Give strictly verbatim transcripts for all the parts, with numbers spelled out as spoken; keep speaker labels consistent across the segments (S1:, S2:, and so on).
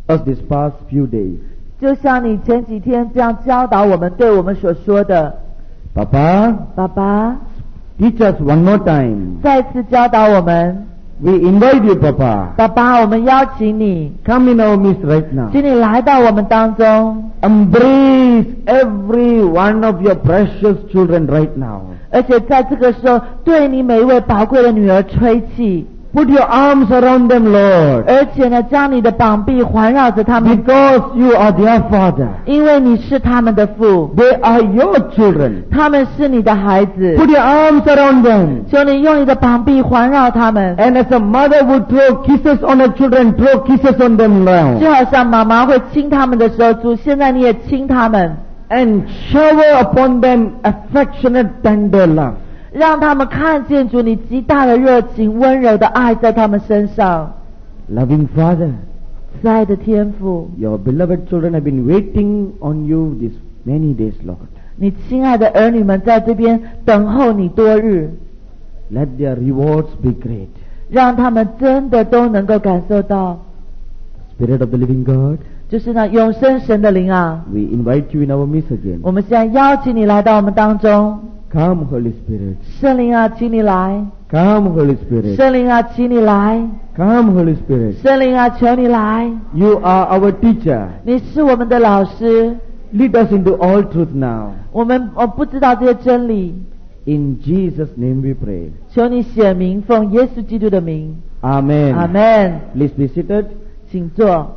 S1: us these past few days.
S2: 就像你前几天这样教导我们，对我们所说的。
S1: Papa,
S2: 爸爸
S1: teach us one more time.
S2: 再次教导我们。
S1: We invite you, Papa.
S2: 爸爸，我们邀请你
S1: Come in our midst right now.
S2: 请你来到我们当中，
S1: Embrace every one of your precious children right now.
S2: 而且在这个时候对你每一位宝贵的女儿吹气，
S1: Put your arms around them, Lord.
S2: 而且呢将你的膀臂环绕着他们，
S1: Because you are their father.
S2: 因为你是他们的父，
S1: They are your children.
S2: 他们是你的孩子。
S1: Put your arms around them.
S2: 求你用你的膀臂环绕他们，
S1: And as a mother would throw kisses on her children, throw kisses on them now.
S2: 就好像妈妈会亲他们的时候，主现在你也亲他们，
S1: And shower upon them affectionate, tender love.
S2: 让他们看见主你极大的热情、温柔的爱在他们身上。
S1: Loving Father,
S2: 慈爱的天父，
S1: your beloved children have been waiting on you these many days, Lord.
S2: 你亲爱的儿女们在这边等候你多日，
S1: Let their rewards be great.
S2: 让他们真的都能够感受到，
S1: Spirit of the living God,
S2: 就是那永生神的灵啊！
S1: we invite you in our midst again.
S2: 我们现在邀请你来到我们当中，
S1: Come, Holy Spirit.
S2: 圣灵啊，请你来！
S1: Come, Holy Spirit.
S2: 圣灵啊，请你来！
S1: Come, Holy Spirit.
S2: 圣灵啊，求你来！
S1: You are our teacher.
S2: 你是我们的老师，
S1: Lead us into all truth now.
S2: 我们我不知道这些真理，
S1: In Jesus' name we pray.
S2: 求你显明，奉耶稣基督的名，
S1: Amen.
S2: 阿门。
S1: Please be seated.
S2: 请坐。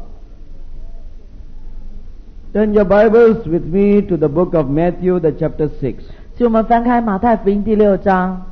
S1: Turn your Bibles with me to the book of Matthew, the chapter six.
S2: 请我们翻开马太福音第六章，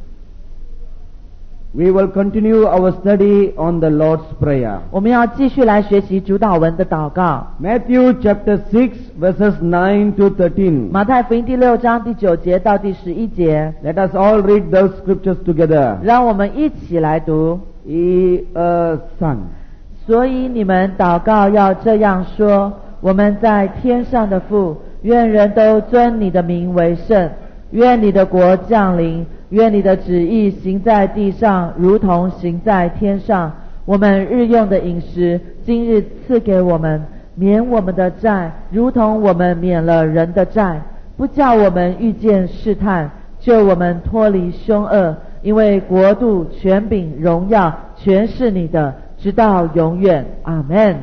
S1: We will continue our study on the Lord's Prayer.
S2: 我们要继续来学习主祷文的祷告。
S1: Matthew chapter six, verses nine to thirteen.
S2: 马太福音第六章第九节到第十一节，
S1: Let us all read those scriptures together.
S2: 让我们一起来读。
S1: E a son.
S2: 所以你们祷告要这样说：我们在天上的父，愿人都尊你的名为圣，愿你的国降临，愿你的旨意行在地上，如同行在天上。我们日用的饮食，今日赐给我们，免我们的债，如同我们免了人的债，不叫我们遇见试探，救我们脱离凶恶。因为国度、权柄、荣耀，全是你的，直到永远。阿们。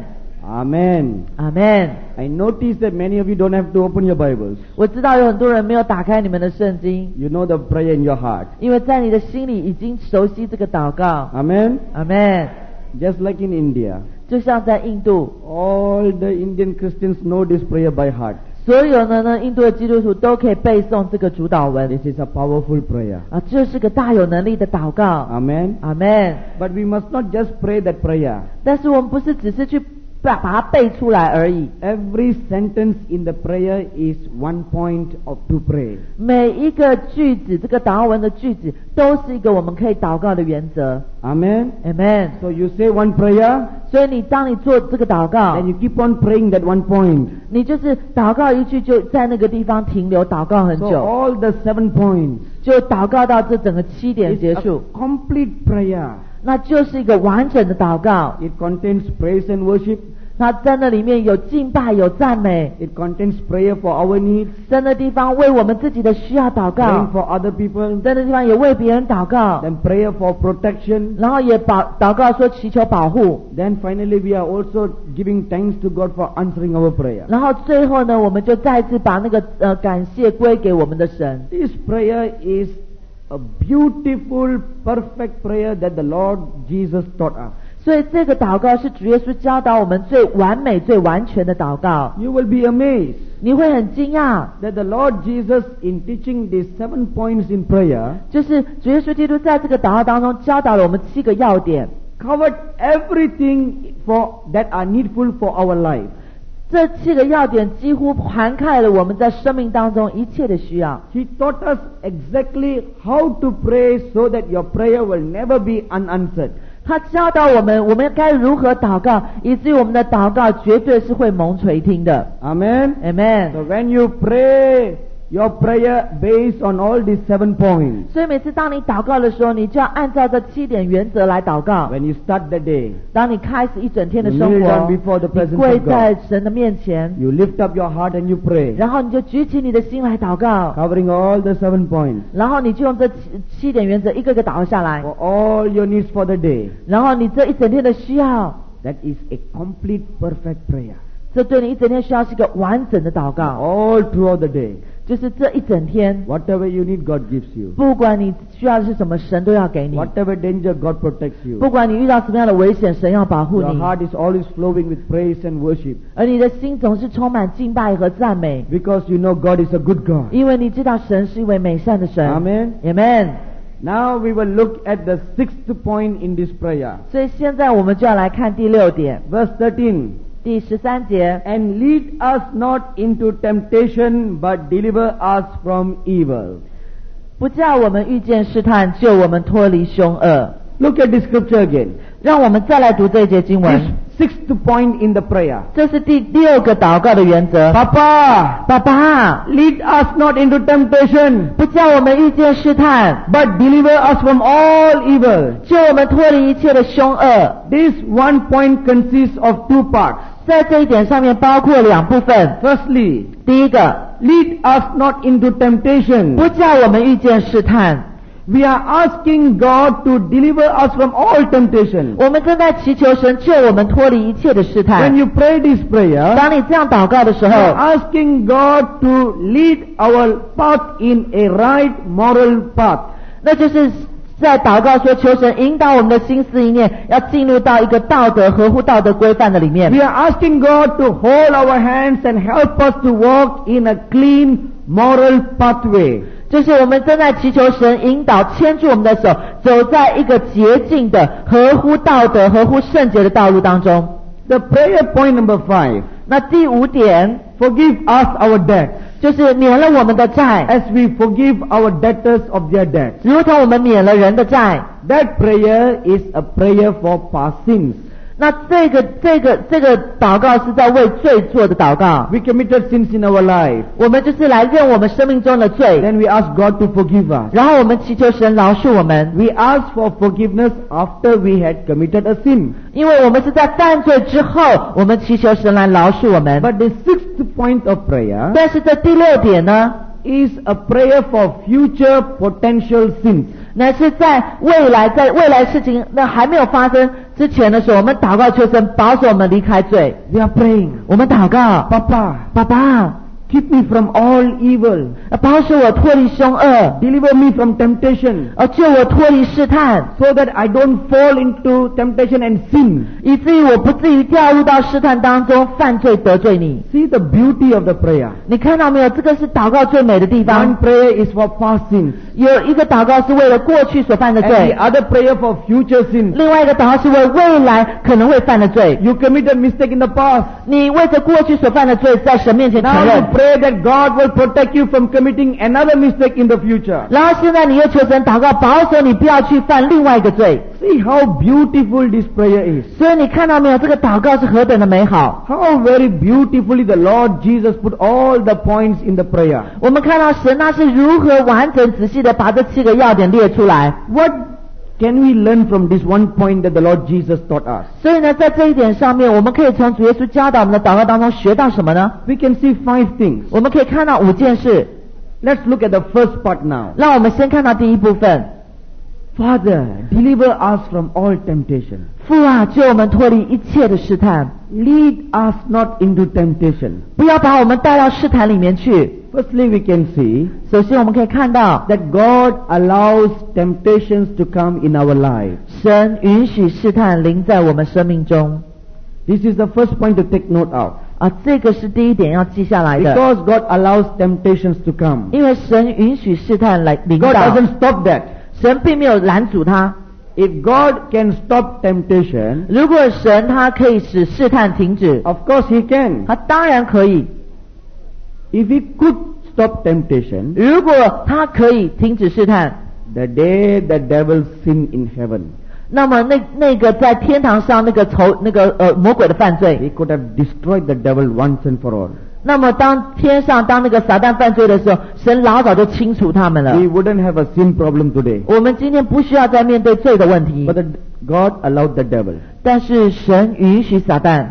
S1: Amen.
S2: 阿们。
S1: I notice that many of you don't have to open your Bibles.
S2: 我知道有很多人没有打开你们的圣经，
S1: You know the prayer in your heart.
S2: 因为在你的心里已经熟悉这个祷告。
S1: Amen.
S2: 阿们。
S1: Just like in India,
S2: 就像在印度，
S1: all the Indian Christians know this prayer by heart.
S2: 所有的呢印度的基督徒都可以背诵这个主祷文
S1: This is a powerful prayer.
S2: 啊，这是个大有能力的祷告。
S1: Amen.
S2: 阿们。
S1: But we must not just pray that prayer.
S2: 但是我们不是只是去把把它背出来而已，
S1: Every sentence in the prayer is one point of to pray.
S2: 每一个句子，这个祷告文的句子都是一个我们可以祷告的原则。
S1: Amen.
S2: Amen。
S1: So you say one prayer,
S2: 所以你当你做这个祷告，
S1: and you keep on praying that one point.
S2: 你就是祷告一句就在那个地方停留，祷告很
S1: So
S2: 久，
S1: all the seven points
S2: 就祷告到这整个七点
S1: is
S2: 结
S1: a
S2: 束，
S1: complete prayer.
S2: 那就是一个完整的祷告。
S1: It contains praise and worship.
S2: 那在那里面有敬拜，有赞美，
S1: It contains prayer for our needs,
S2: 在那地方为我们自己的需要祷
S1: praying
S2: 告，
S1: for other people,
S2: 在那地方也为别人祷告，
S1: then prayer for protection.
S2: 然后也保祷告说祈求保护，
S1: Then finally we are also giving thanks to God for answering our prayer.
S2: 然后最后呢，我们就再次把那个呃感谢归给我们的神。
S1: This prayer is a beautiful, perfect prayer that the Lord Jesus taught us.
S2: 所以这个祷告是主耶稣教导我们最完美、最完全的祷告。
S1: You will be amazed
S2: 你会很惊讶，
S1: that the Lord Jesus, in teaching these seven points in prayer,
S2: 就是主耶稣基督在这个祷告当中教导了我们七个要点，
S1: covered everything for that are needful for our life.
S2: 这七个要点几乎涵盖了我们在生命当中一切的需要。
S1: He taught us exactly how to pray so that your prayer will never be unanswered.
S2: 他教导我们，我们该如何祷告，以至于我们的祷告绝对是会蒙垂听的。
S1: Amen.
S2: Amen。
S1: So when you pray your prayer based on all these seven points.
S2: 所以每次当你祷告的时候，你就要按照这七点原则来祷告。
S1: When you start the day,
S2: 当你开始一整天的
S1: you
S2: 生
S1: kneel
S2: 活，
S1: down before the
S2: 你
S1: presence
S2: 跪
S1: of
S2: 在
S1: God.
S2: 神的面前，
S1: You lift up your heart and you pray,
S2: 然后你就举起你的心来祷告，
S1: covering all the seven points
S2: 然后你就用这七七点原则一个个祷告下来，
S1: for all your needs for the day.
S2: 然后你这一整天的需要，
S1: That is a complete, perfect prayer.
S2: 这对你一整天需要是一个完整的祷告，
S1: All throughout the day.
S2: 就是这一整天，
S1: Whatever you need, God gives you.
S2: 不管你需要的是什么，神都要给你。
S1: Whatever danger, God protects
S2: 不
S1: you.
S2: 管你遇到什么样的危险，神要保护
S1: Your
S2: 你，
S1: heart is always flowing with praise and worship
S2: 而你的心总是充满敬拜和赞美，
S1: because you know God is a good God.
S2: 因为你知道神是一位美善的神。
S1: Amen.
S2: Amen。
S1: Now we will look at the sixth point in this prayer.
S2: 所以现在我们就要来看第六点，
S1: Verse thirteen.
S2: 第十三节。
S1: And lead us not into temptation, but deliver us from evil.
S2: 不叫我们遇见试探，救我们脱离凶恶。
S1: Look at the scripture again.
S2: 让我们再来读这一节经
S1: This
S2: 文，
S1: sixth point in the prayer.
S2: 这是第六个祷告的原则。
S1: Papa,
S2: 爸爸，
S1: lead us not into temptation,
S2: 不叫我们遇见试探，
S1: but deliver us from all evil.
S2: 救我们脱离一切的凶恶。
S1: This one point consists of two parts.
S2: 在这一点上面包括两部分。
S1: Firstly,
S2: 第一个，
S1: lead us not into temptation.
S2: 不叫我们遇见试探。
S1: We are asking God to deliver us from all temptation.
S2: 我们正在祈求神救我们脱离一切的试
S1: When
S2: 探。
S1: you pray this prayer,
S2: 当你这样祷告的时
S1: you
S2: 候，
S1: are asking God to lead our path in a right moral path.
S2: 那就是在祷告说，求神引导我们的心思意念，要进入到一个道德合乎道德规范的里面。
S1: We are asking God to hold our hands and help us to walk in a clean moral pathway.
S2: 就是我们正在祈求神引导牵住我们的手，走在一个洁净的合乎道德合乎圣洁的道路当中。
S1: The prayer point number five,
S2: 那第五点
S1: forgive us our debts
S2: 就是免了我们的债，
S1: as we forgive our debtors of their debts.
S2: 如同我们免了人的债。
S1: That prayer is a prayer for past sins.
S2: 那这个这个这个祷告是在为罪做的祷告。
S1: We committed sins in our life.
S2: 我们就是来认我们生命中的罪，
S1: Then we ask God to forgive us.
S2: 然后我们祈求神饶恕我们，
S1: We ask for forgiveness after we had committed a sin.
S2: 因为我们是在犯罪之后，我们祈求神来饶恕我们。
S1: But the sixth point of prayer
S2: 但是这第六点呢，
S1: is a prayer for future potential sins.
S2: 乃是在未来，在未来事情那还没有发生之前的时候，我们祷告求神保守我们离开罪。
S1: We are praying,
S2: 我们祷告，
S1: Papa,
S2: 爸爸，
S1: keep me from all evil.
S2: 保守我脱离凶恶，
S1: Deliver me from temptation
S2: 而救我脱离试探，
S1: so that I don't fall into temptation and sin.
S2: 以至于我不至于掉入到试探当中犯罪得罪你。
S1: See the beauty of the prayer.
S2: 你看到没有？这个是祷告最美的地
S1: One
S2: 方。
S1: prayer is for past sins
S2: 有一个祷告是为了过去所犯的
S1: and
S2: 罪
S1: the，other prayer for future sins.
S2: 另外一个祷告是为未来可能会犯的罪。
S1: You committed mistake in the past.
S2: 你为着过去所犯的罪，在神面前承
S1: Now
S2: 认
S1: you。pray that God will protect you from committing another mistake in the future.
S2: 然后现在你又求神祷告，保守你不要去犯另外一个罪。
S1: See how beautiful this prayer is.
S2: 所以你看到没有？这个祷告是何等的美好！
S1: How very beautifully the Lord Jesus put all the points in the prayer.
S2: 我们看到神那是如何完整仔细的把这七个要点列出来。
S1: What can we learn from this one point that the Lord Jesus taught us?
S2: 所以呢，在这一点上面，我们可以从主耶稣教导我们的祷告当中学到什么呢？
S1: We can see five things.
S2: 我们可以看到五件事。
S1: Let's look at the first part now.
S2: 让我们先看到第一部分。
S1: Father, deliver us from all temptation.
S2: 父啊，救我们脱离一切的试探，
S1: Lead us not into temptation.
S2: 不要把我们带到试探里面去。
S1: Firstly, we can see
S2: 首先，我们可以看到
S1: that God allows temptations to come in our lives.
S2: 神允许试探临在我们生命中
S1: This is the first point to take note of.
S2: 啊，这个是第一点要记下来的。
S1: Because God allows temptations to come.
S2: 因为神允许试探来临
S1: God
S2: 到，
S1: doesn't stop that.
S2: 神并没有拦阻他。
S1: If God can stop temptation,
S2: 如果神他可以使试探停止，
S1: of course He can.
S2: 他当然可以。
S1: If He could stop temptation,
S2: 如果他可以停止试探，
S1: the day the devil sinned in heaven,
S2: 那么那那个在天堂上那个仇那个呃魔鬼的犯罪，
S1: He could have destroyed the devil once and for all.
S2: 那么当天上当那个撒旦犯罪的时候，神老早就清除他们了。
S1: We wouldn't have a sin problem today.
S2: 我们今天不需要再面对罪的问题。
S1: But the, God allowed the devil.
S2: 但是神允许撒旦，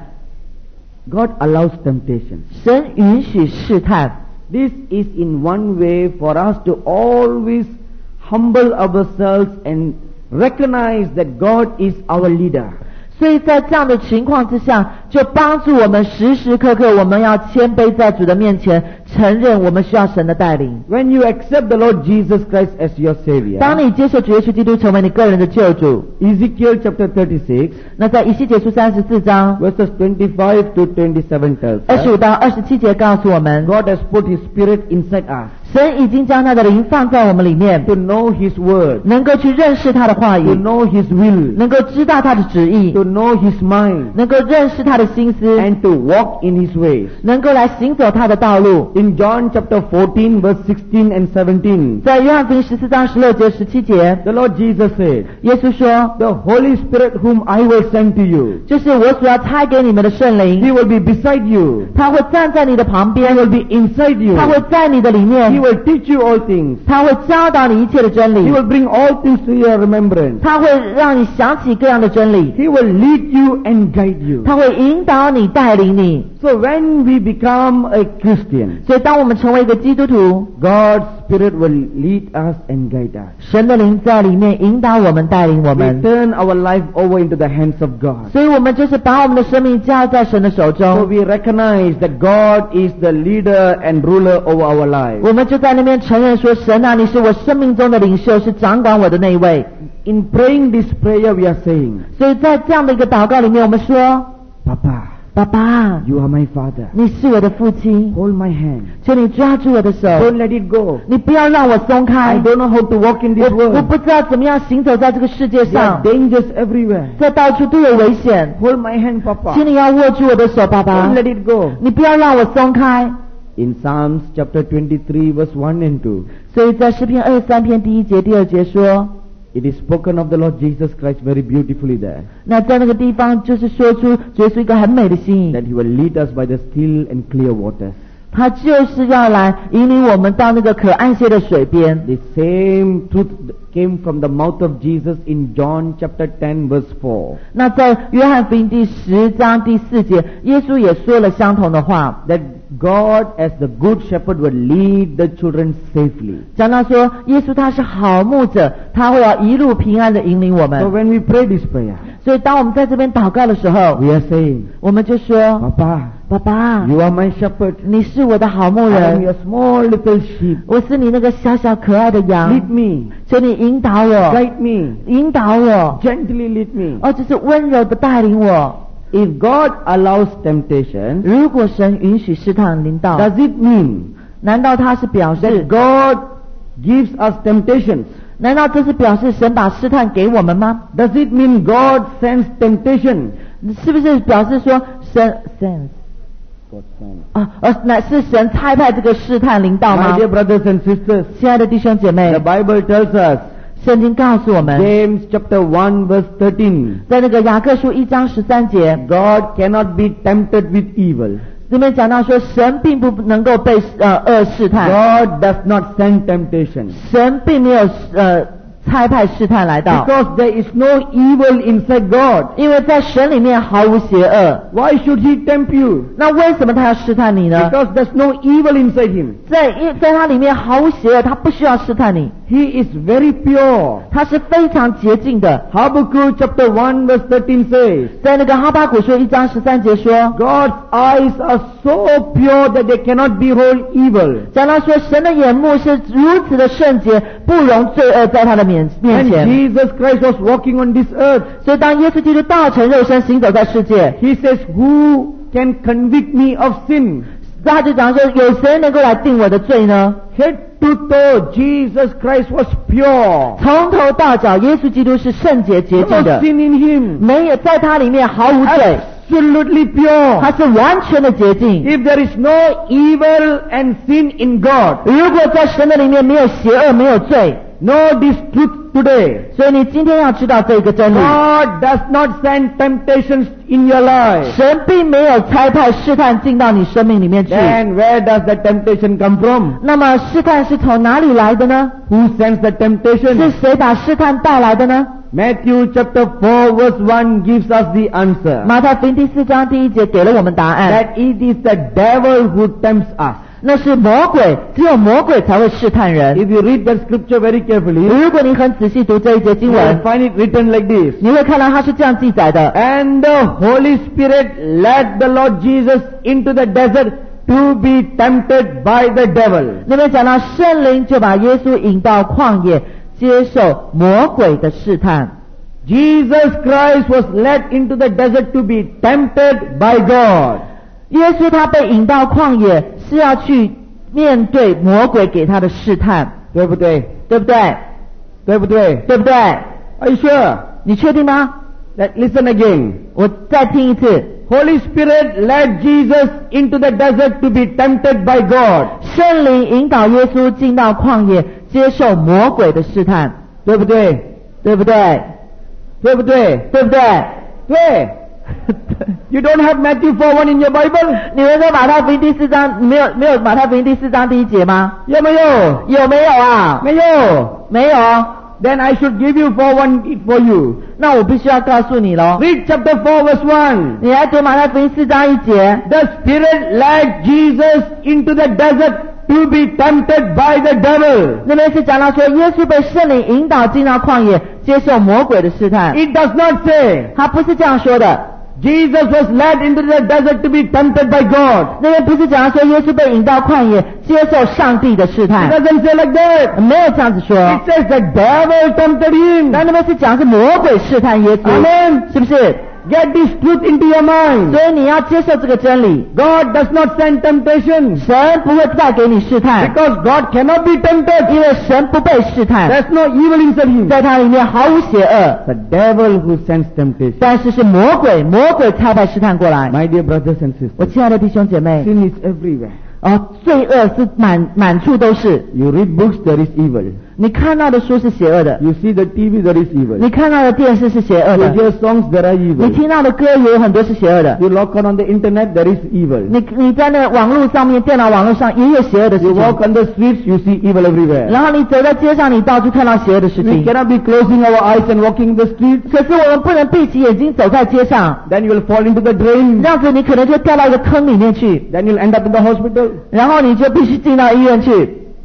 S1: God allows temptation.
S2: 神允许试探。
S1: This is in one way for us to always humble ourselves and recognize that God is our leader.
S2: 所以在这样的情况之下，就帮助我们时时刻刻我们要谦卑在主的面前，承认我们需要神的带领。
S1: When you accept the Lord Jesus Christ as your Savior,
S2: 当你接受主耶稣基督成为你个人的救主，
S1: Ezekiel chapter thirty-six,
S2: 那在以西结书三十四章
S1: verses twenty-five to twenty-seven tells
S2: 二十
S1: us,
S2: 五到二十七节告诉我们，
S1: God has put His Spirit inside us
S2: 神已经将他的灵放在我们里面，
S1: to know His Word,
S2: 能够去认识他的话
S1: to
S2: 语，
S1: know His will,
S2: 能够知道他的旨意，
S1: to know His mind,
S2: 能够认识他的心思，
S1: and to walk in His ways.
S2: 能够来行走他的道路。
S1: In John chapter fourteen, verse sixteen and seventeen,
S2: 在约翰福音十四章十六节、十七节，
S1: the Lord Jesus said,
S2: 耶稣说
S1: The Holy Spirit whom I will send to you,
S2: 就是我所要差给你们的圣
S1: He
S2: 灵，
S1: will be beside you,
S2: 他会站在你的旁
S1: He
S2: 边，
S1: will be inside you,
S2: 他会在你的里
S1: He
S2: 面，
S1: will teach you all things,
S2: 他会教导你一切的真
S1: He
S2: 理，
S1: will bring all things to your remembrance,
S2: 他会让你想起各样的真理，
S1: He will lead you and guide you.
S2: 他会引导你、带领你。
S1: So when we become a Christian,
S2: 所以当我们成为一个基督徒，
S1: God's Spirit will lead us and guide us.
S2: 神的灵在里面引导我们、带领我
S1: We
S2: 们，
S1: turn our life over into the hands of God.
S2: 所以我们就是把我们的生命交在神的手
S1: So
S2: 中，
S1: we recognize that God is the leader and ruler over our lives.
S2: 我们就在那边承认说：神啊，你是我生命中的领袖，是掌管我的那一位。
S1: In praying this prayer, we are saying,
S2: 所以在这样的一个祷告里面，我们说：
S1: Papa,
S2: 爸爸，
S1: you are my father.
S2: 你是我的父亲，
S1: Hold my hand.
S2: 求你抓住我的手，
S1: Don't let it go.
S2: 你不要让我松
S1: I
S2: 开。
S1: don't know how to walk in this
S2: 我我
S1: world.
S2: 不知道怎么样行走在这个世界
S1: There are
S2: 上，
S1: dangers everywhere.
S2: 在到处都有危险，
S1: Hold my hand,
S2: 请
S1: Papa.
S2: 你要握住我的手，爸爸
S1: Don't，let it go.
S2: 你不要让我松开。
S1: In Psalms chapter twenty-three, verse one and two,
S2: 所以在诗篇二十三篇第一节、第二节说，
S1: it is spoken of the Lord Jesus Christ very beautifully there,
S2: 那在那个地方就是说出耶稣一个很美的心意，
S1: that He will lead us by the still and clear waters.
S2: 他就是要来引领我们到那个可安歇的水边。
S1: The same truth came from the mouth of Jesus in John chapter ten, verse four.
S2: 那在约翰福音第十章第四节，耶稣也说了相同的话，
S1: That God as the good shepherd will lead the children safely.
S2: 讲到说耶稣他是好牧者，他会要一路平安的引领我
S1: So
S2: 们。
S1: when we pray this prayer,
S2: 所以当我们在这边祷告的时候，
S1: we are saying,
S2: 我们就说：
S1: Papa,
S2: 爸爸，
S1: you are my shepherd.
S2: 你是我的好牧
S1: I am
S2: 人，
S1: your small little sheep.
S2: 我是你那个小小可爱的
S1: Lead
S2: 羊，
S1: me,
S2: 求你引导我，
S1: guide me,
S2: 引导我，
S1: gently lead me.
S2: 哦，就是温柔的带领我。
S1: If God allows temptation,
S2: 如果神允许试探临到，
S1: does it mean
S2: 难道他是表
S1: that
S2: 示？
S1: God gives us temptations?
S2: 难道这是表示神把试探给我们吗？
S1: Does it mean God sends temptation?
S2: 是不是表示说神 sense
S1: God sends.
S2: 啊，而乃是神差派这个试探临到
S1: My
S2: 吗？
S1: dear brothers and sisters,
S2: 亲爱的弟兄姐
S1: the
S2: 妹，
S1: Bible tells us,
S2: 圣经告诉我们，
S1: James chapter one verse thirteen,
S2: 在那个雅各书一章十三节，
S1: God cannot be tempted with evil.
S2: 这边讲到说，神并不能够被呃恶试探，
S1: God does not send temptation.
S2: 神并没有呃差派试探来到，
S1: Because there is no evil inside God.
S2: 因为在神里面毫无邪恶。
S1: Why should He tempt you?
S2: 那为什么他要试探你呢？
S1: Because there's no evil inside Him.
S2: 在因在他里面毫无邪恶，他不需要试探你，
S1: He is very pure.
S2: 他是非常洁净的。
S1: Habakkuk chapter one verse thirteen says,
S2: 在那个哈巴谷书一章十三节说，
S1: God's eyes are so pure that they cannot behold evil.
S2: 讲到说神的眼目是如此的圣洁，不容罪恶在他的面面
S1: And
S2: 前。
S1: Jesus Christ was walking on this earth.
S2: 所以当耶稣基督道成肉身行走在世界，
S1: He says, Who can convict me of sin?
S2: 他就讲说，有谁能够来定我的罪呢？
S1: Head to toe, Jesus Christ was pure.
S2: 从头到脚，耶稣基督是圣洁洁
S1: There
S2: 净
S1: was
S2: 的，
S1: sin in Him.
S2: 没有在他里面毫无罪，
S1: Absolutely pure.
S2: 他是完全的洁净。
S1: If there is no evil and sin in God,
S2: 如果在神的里面没有邪恶，没有罪，
S1: no this truth today.
S2: 所以你今天要知道这个真理。
S1: God does not send temptations in your life.
S2: 神并没有差派试探进到你生命里面去。
S1: Then where does the temptation come from?
S2: 那么试探是从哪里来的呢？
S1: Who sends the
S2: 是
S1: temptation?
S2: 谁把试探带来的呢？
S1: Matthew chapter four verse one gives us the answer.
S2: 马太福音第四章第一节给了我们答案，
S1: That it is the devil who tempts us.
S2: 那是魔鬼，只有魔鬼才会试探人。
S1: If you read that scripture very carefully,
S2: 如果你很仔细读这一节经
S1: you will
S2: 文，
S1: find it written like this.
S2: 你会看到它是这样记载的。
S1: And the Holy Spirit led the Lord Jesus into the desert to be tempted by the devil.
S2: 那边讲到圣灵就把耶稣引到旷野，接受魔鬼的试探。
S1: Jesus Christ was led into the desert to be tempted by God.
S2: 耶稣他被引到旷野，是要去面对魔鬼给他的试探，
S1: 对不对？
S2: 对不对？
S1: 对不对？
S2: 对不对？
S1: Are you sure?
S2: 你确定吗？
S1: Let, listen again.
S2: 我再听一次。
S1: Holy Spirit led Jesus into the desert to be tempted by God.
S2: 圣灵引导耶稣进到旷野，接受魔鬼的试探，
S1: 对不对？
S2: 对不对？
S1: 对不对？
S2: 对不对？
S1: 对。You don't have Matthew four one in your Bible?
S2: 你们在马太福音第四章没有没有马太福音第四章第一节吗？
S1: 有没有？
S2: 有没有啊？
S1: 没有。
S2: 没有。
S1: Then I should give you four one for you.
S2: 那我必须要告诉你咯。
S1: Read chapter four verse one.
S2: 你来读马太福音四章一节。
S1: The Spirit led Jesus into the desert to be tempted by the devil.
S2: 那边是讲到说，耶稣被圣灵引导进到旷野，接受魔鬼的试探。
S1: It does not say
S2: 他不是这样说的。
S1: Jesus was led into the desert to be tempted by God.
S2: 那边不是讲到说，耶稣被引到旷野，接受上帝的试
S1: It
S2: 探。
S1: doesn't say like that.
S2: 没有这样子说。
S1: It says the devil tempted him.
S2: 那那边是讲是魔鬼试探耶稣，
S1: Amen.
S2: 是不是？
S1: Get this truth into your mind.
S2: 所以你要接受这个真理。
S1: God does not send temptation
S2: 神不会再给你试探，
S1: because God cannot be tempted.
S2: 因为神不被试探，
S1: There's no evil inside him.
S2: 在他里面毫无邪恶。
S1: The devil who sends temptation.
S2: 但是是魔鬼，魔鬼差派试探过来。
S1: My dear brothers and
S2: 我
S1: sisters,
S2: 亲爱的弟兄姐妹，
S1: sin is everywhere.
S2: 哦，罪恶是满满处都是。
S1: You read books, there is evil.
S2: 你看到的书是邪恶的，
S1: You see the T V, there is evil.
S2: 你看到的电视是邪恶
S1: You
S2: 的，
S1: hear songs, there are
S2: 你
S1: evil.
S2: 听到的歌也有很多是邪恶的。
S1: You log on on the internet, there is evil.
S2: 你你在那网络上面，电脑网络上也有邪恶的事
S1: You
S2: 情。
S1: walk on the streets, you see evil everywhere.
S2: 然后你走在街上，你到处看到邪恶的事
S1: We
S2: 情。
S1: cannot be closing our eyes and walking the streets.
S2: 可是我们不能闭起眼睛走在街上，
S1: Then you will fall into the drain.
S2: 这样子你可能就掉到一个坑里面去，
S1: Then you'll end up in the hospital.
S2: 然后你就必须进到医院去。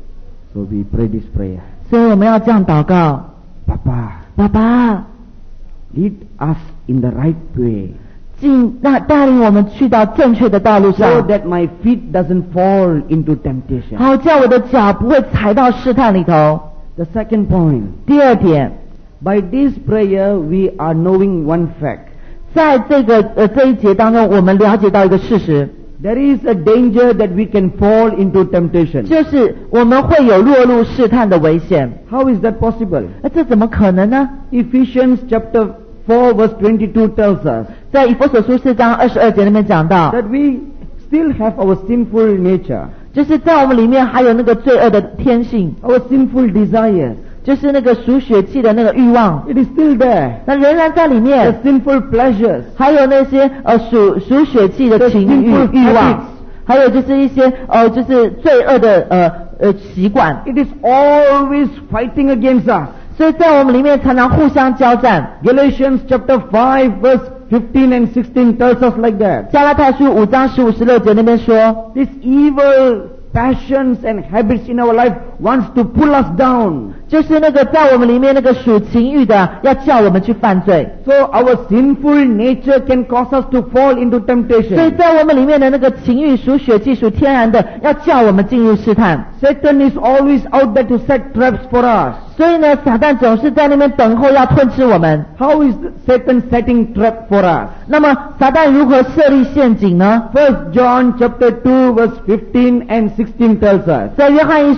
S1: So we pray this prayer.
S2: 所以我们要这样祷告：
S1: Papa,
S2: 爸爸，
S1: lead us in the right way
S2: 进那带领我们去到正确的道路
S1: so
S2: 上，
S1: that my feet doesn't fall into temptation.
S2: 好叫我的脚不会踩到试探里头。
S1: The second point.
S2: 第二点，
S1: By this prayer, we are knowing one fact.
S2: 在这个呃这一节当中，我们了解到一个事实，
S1: There is a danger that we can fall into temptation.
S2: 就是我们会有落入试探的危险。
S1: How is that possible?
S2: 那这怎么可能呢？
S1: Ephesians chapter four verse twenty-two tells us
S2: 在以弗所书四章二十二节那边讲到，
S1: that we still have our sinful nature,
S2: 就是在我们里面还有那个罪恶的天性，
S1: our sinful desires.
S2: 就是那个属血气的那个欲望，
S1: It is still there.
S2: 那仍然在里
S1: The
S2: 面，
S1: sinful pleasures,
S2: 还有那些呃属属血气的情欲
S1: The sinful
S2: 欲
S1: habits.
S2: 望，还有就是一些呃就是罪恶的呃呃习惯，
S1: it is always fighting against us.
S2: 所以在我们里面常常互相交战。
S1: Galatians chapter five verse fifteen and sixteen tells us like that.
S2: 加拉太书五章十五十六节那边说，
S1: This evil passions and habits in our life wants to pull us down.
S2: 就是那个在我们里面那个属情欲的，要叫我们去犯罪。
S1: So our sinful nature can cause us to fall into
S2: 所以
S1: temptation.
S2: 在我们里面的那个情欲属血气属天然的，要叫我们进入试探。
S1: Satan is always out there to set traps for us.
S2: 所以呢，撒旦总是在那边等候要吞吃我们。
S1: How is Satan setting trap for us?
S2: 那么撒旦如何设立陷阱呢？
S1: First John chapter two verse fifteen and sixteen tells us
S2: 在约翰一书二章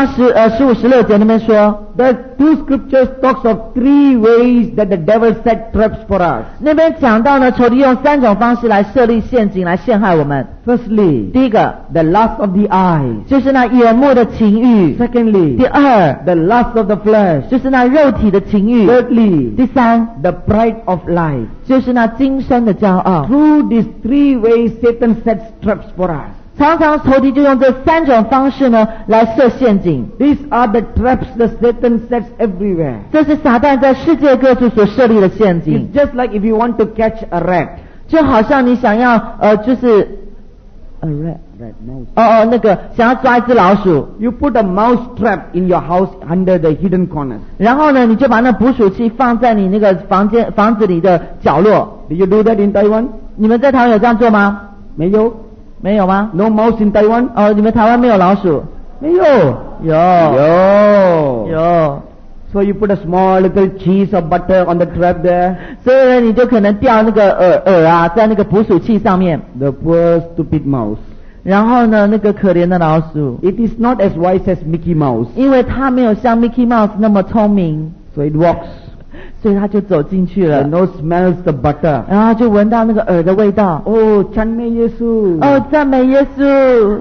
S2: 章十呃十五十六节那边说，
S1: The two scriptures talks of three ways that the devil set traps for us.
S2: 那边讲到呢，仇敌用三种方式来设立陷阱来陷害我们。
S1: Firstly,
S2: 第一个
S1: the lust of the eye.
S2: 就是那眼目的情欲，
S1: Secondly,
S2: 第二
S1: the lust of the flesh.
S2: 就是那肉体的情欲，
S1: Thirdly,
S2: 第三
S1: the pride of life.
S2: 就是那今生的骄傲。
S1: Through these three ways, Satan sets traps for us.
S2: 常常仇敌就用这三种方式呢来设陷阱，
S1: These are the traps that Satan sets everywhere.
S2: 这是撒旦在世界各处所设立的陷阱。
S1: It's just like if you want to catch a rat.
S2: 就好像你想要呃就是
S1: A rat, rat, mouse.
S2: 哦哦那个想要抓一只老鼠，
S1: You put a mouse trap in your house under the hidden corners.
S2: 然后呢你就把那捕鼠器放在你那个房间房子里的角落。
S1: Do you do that in Taiwan?
S2: 你们在台湾有这样做吗？
S1: 没有？
S2: 没有吗？
S1: No mouse in Taiwan?
S2: 哦，你们台湾没有老鼠？
S1: 没有。
S2: 有
S1: 有。
S2: 有。
S1: So you put a small little cheese or butter on the trap there.
S2: 所以呢，你就可能掉那个饵饵啊，在那个捕鼠器上面。
S1: The poor stupid mouse.
S2: 然后呢，那个可怜的老鼠，
S1: It is not as wise as Mickey Mouse.
S2: 因为它没有像 Mickey Mouse 那么聪明，
S1: So it walks.
S2: 所以它就走进去
S1: The
S2: 了，
S1: nose smells the butter.
S2: 然后就闻到那个饵的味道。
S1: Oh, 赞美耶稣。
S2: 哦，赞美耶稣！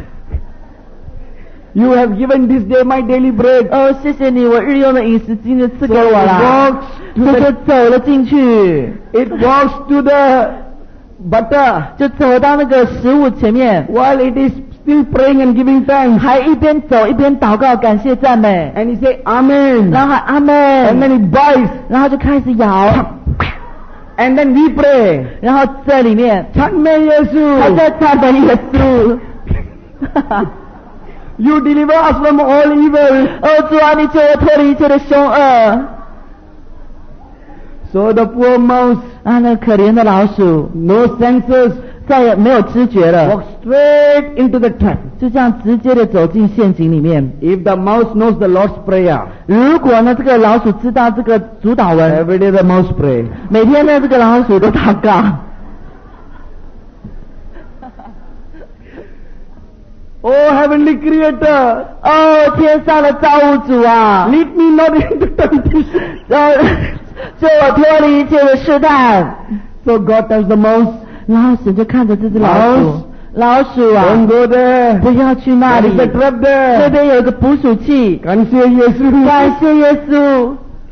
S1: You have given this day my daily bread.
S2: 哦，谢谢你，我日用的饮食今日赐给
S1: So
S2: 我
S1: it
S2: 了。
S1: walks
S2: 所
S1: to
S2: 以就
S1: the,
S2: 走了进去，
S1: it walks to the butter
S2: 就走到那个食物前面，
S1: while it is still praying and giving thanks.
S2: 还一边走一边祷告，感谢赞美，
S1: And he say Amen.
S2: 然后还阿
S1: And
S2: 门，
S1: then it bites.
S2: 然后就开始咬，
S1: And then we pray.
S2: 然后在里面。
S1: 赞美耶稣。
S2: 他在赞美耶稣。
S1: You deliver us from all evil.
S2: 哦，主啊，你救我脱离一切的凶恶。
S1: So the poor mouse,
S2: 啊，那可怜的老鼠
S1: no senses,
S2: 再也没有知觉了，
S1: walks straight into the trap.
S2: 就这样直接的走进陷阱里面。
S1: If the mouse knows the Lord's Prayer,
S2: 如果呢，这个老鼠知道这个主导文，
S1: every day the mouse pray.
S2: 每天呢，这个老鼠都祷告。
S1: Oh heavenly Creator,
S2: 哦，天上的造物主啊，
S1: lead me not into temptation.
S2: 呃，救我脱离一切的试探。
S1: So God tells the mouse,
S2: 然后神就看着这只老鼠
S1: Mouse，
S2: 老鼠啊，
S1: don't go there.
S2: 不要去那
S1: There
S2: 里
S1: is，a trap
S2: 那
S1: there.
S2: 边有一个捕鼠器。
S1: 感谢耶稣。
S2: 感谢耶稣，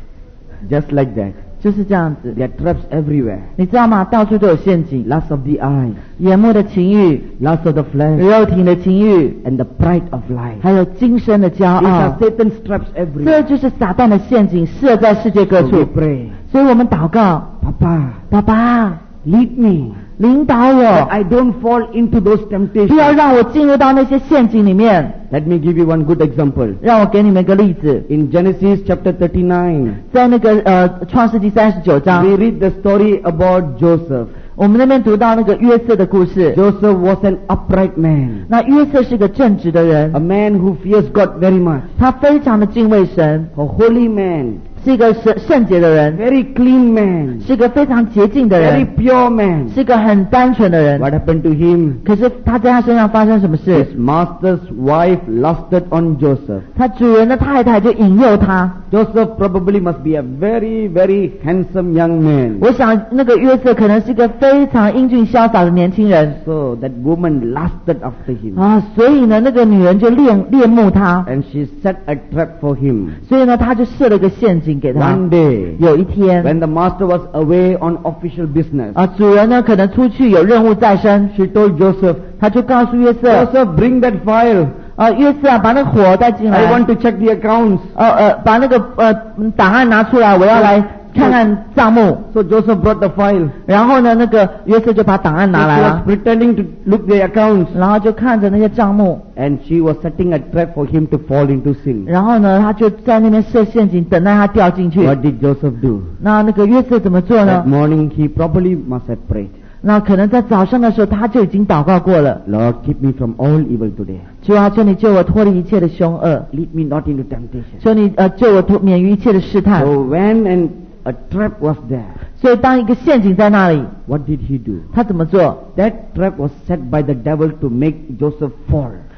S1: Just like that.
S2: 就是这样子。
S1: There are traps everywhere.
S2: 你知道吗？到处都有陷阱，
S1: Lust of the eyes,
S2: 眼目的情欲，
S1: lust of the flesh,
S2: 肉体的情欲，
S1: and the pride of life.
S2: 还有今生的骄
S1: These
S2: 傲
S1: are，Satan's traps
S2: 这
S1: everywhere.
S2: 就是撒旦的陷阱，设在世界各
S1: So
S2: 处
S1: we。pray,
S2: 所以我们祷告，
S1: Papa,
S2: 爸爸
S1: lead me,
S2: 领导
S1: that
S2: 我，
S1: I don't fall into those
S2: 不要
S1: temptations.
S2: 让我进入到那些陷阱里面。
S1: Let me give you one good example.
S2: 让我给你们一个例子，
S1: In Genesis chapter thirty-nine,
S2: 在那个呃创世纪三十九章，
S1: we read the story about Joseph.
S2: 我们那边读到那个约瑟的故事。
S1: Joseph was an upright man,
S2: 那约瑟是个正直的
S1: a
S2: 人，
S1: man who fears God very much,
S2: 他非常的敬畏神，
S1: a holy man,
S2: 是一个圣圣洁的人，
S1: very clean man,
S2: 是个非常洁净的
S1: very
S2: 人，
S1: pure man.
S2: 是个很单纯的人。
S1: What happened to him?
S2: 可是他在他身上发生什么
S1: His
S2: 事？
S1: master's wife lusted on Joseph.
S2: 他主人的太太就引诱他。
S1: Joseph probably must be a very, very handsome young man.
S2: 我想那个约瑟可能是一个非常英俊潇洒的年轻人
S1: So that woman lusted after him.
S2: 啊，所以呢，那个女人就恋恋慕他，
S1: And she set a trap for him.
S2: 所以呢，他就设了一个陷阱给他。
S1: One day,
S2: 有一天
S1: when the master was away on official business,
S2: 啊，主人呢可能出去有任务在身，
S1: she told Joseph,
S2: 他就告诉约瑟
S1: Joseph, bring that file.
S2: 啊，约瑟啊，把那个火带进
S1: I
S2: 来，
S1: want to check the accounts.
S2: 呃呃，把那个呃档案拿出来，我要来看看账目。
S1: So Joseph brought the file.
S2: 然后呢，那个约瑟就把档案
S1: She
S2: 拿来
S1: was
S2: 了，
S1: pretending to look the accounts.
S2: 然后就看着那些账目，
S1: And she was setting a trap for him to fall into sin.
S2: 然后呢，他就在那边设陷阱，等待他掉进去。
S1: What did Joseph do?
S2: 那那个约瑟怎么做
S1: That
S2: 呢？
S1: morning he probably must have prayed.
S2: 那可能在早上的时候他就已经祷告过了。
S1: Lord, keep me from all evil today.
S2: 主啊，求你救我脱离一切的凶恶，
S1: Lead me not into temptation.
S2: 求你呃救我脱免于一切的试探。
S1: So when an, a trap was there,
S2: 所以当一个陷阱在那里，
S1: what did he do?
S2: 他怎么做？
S1: That trap was set by the devil to make Joseph fall.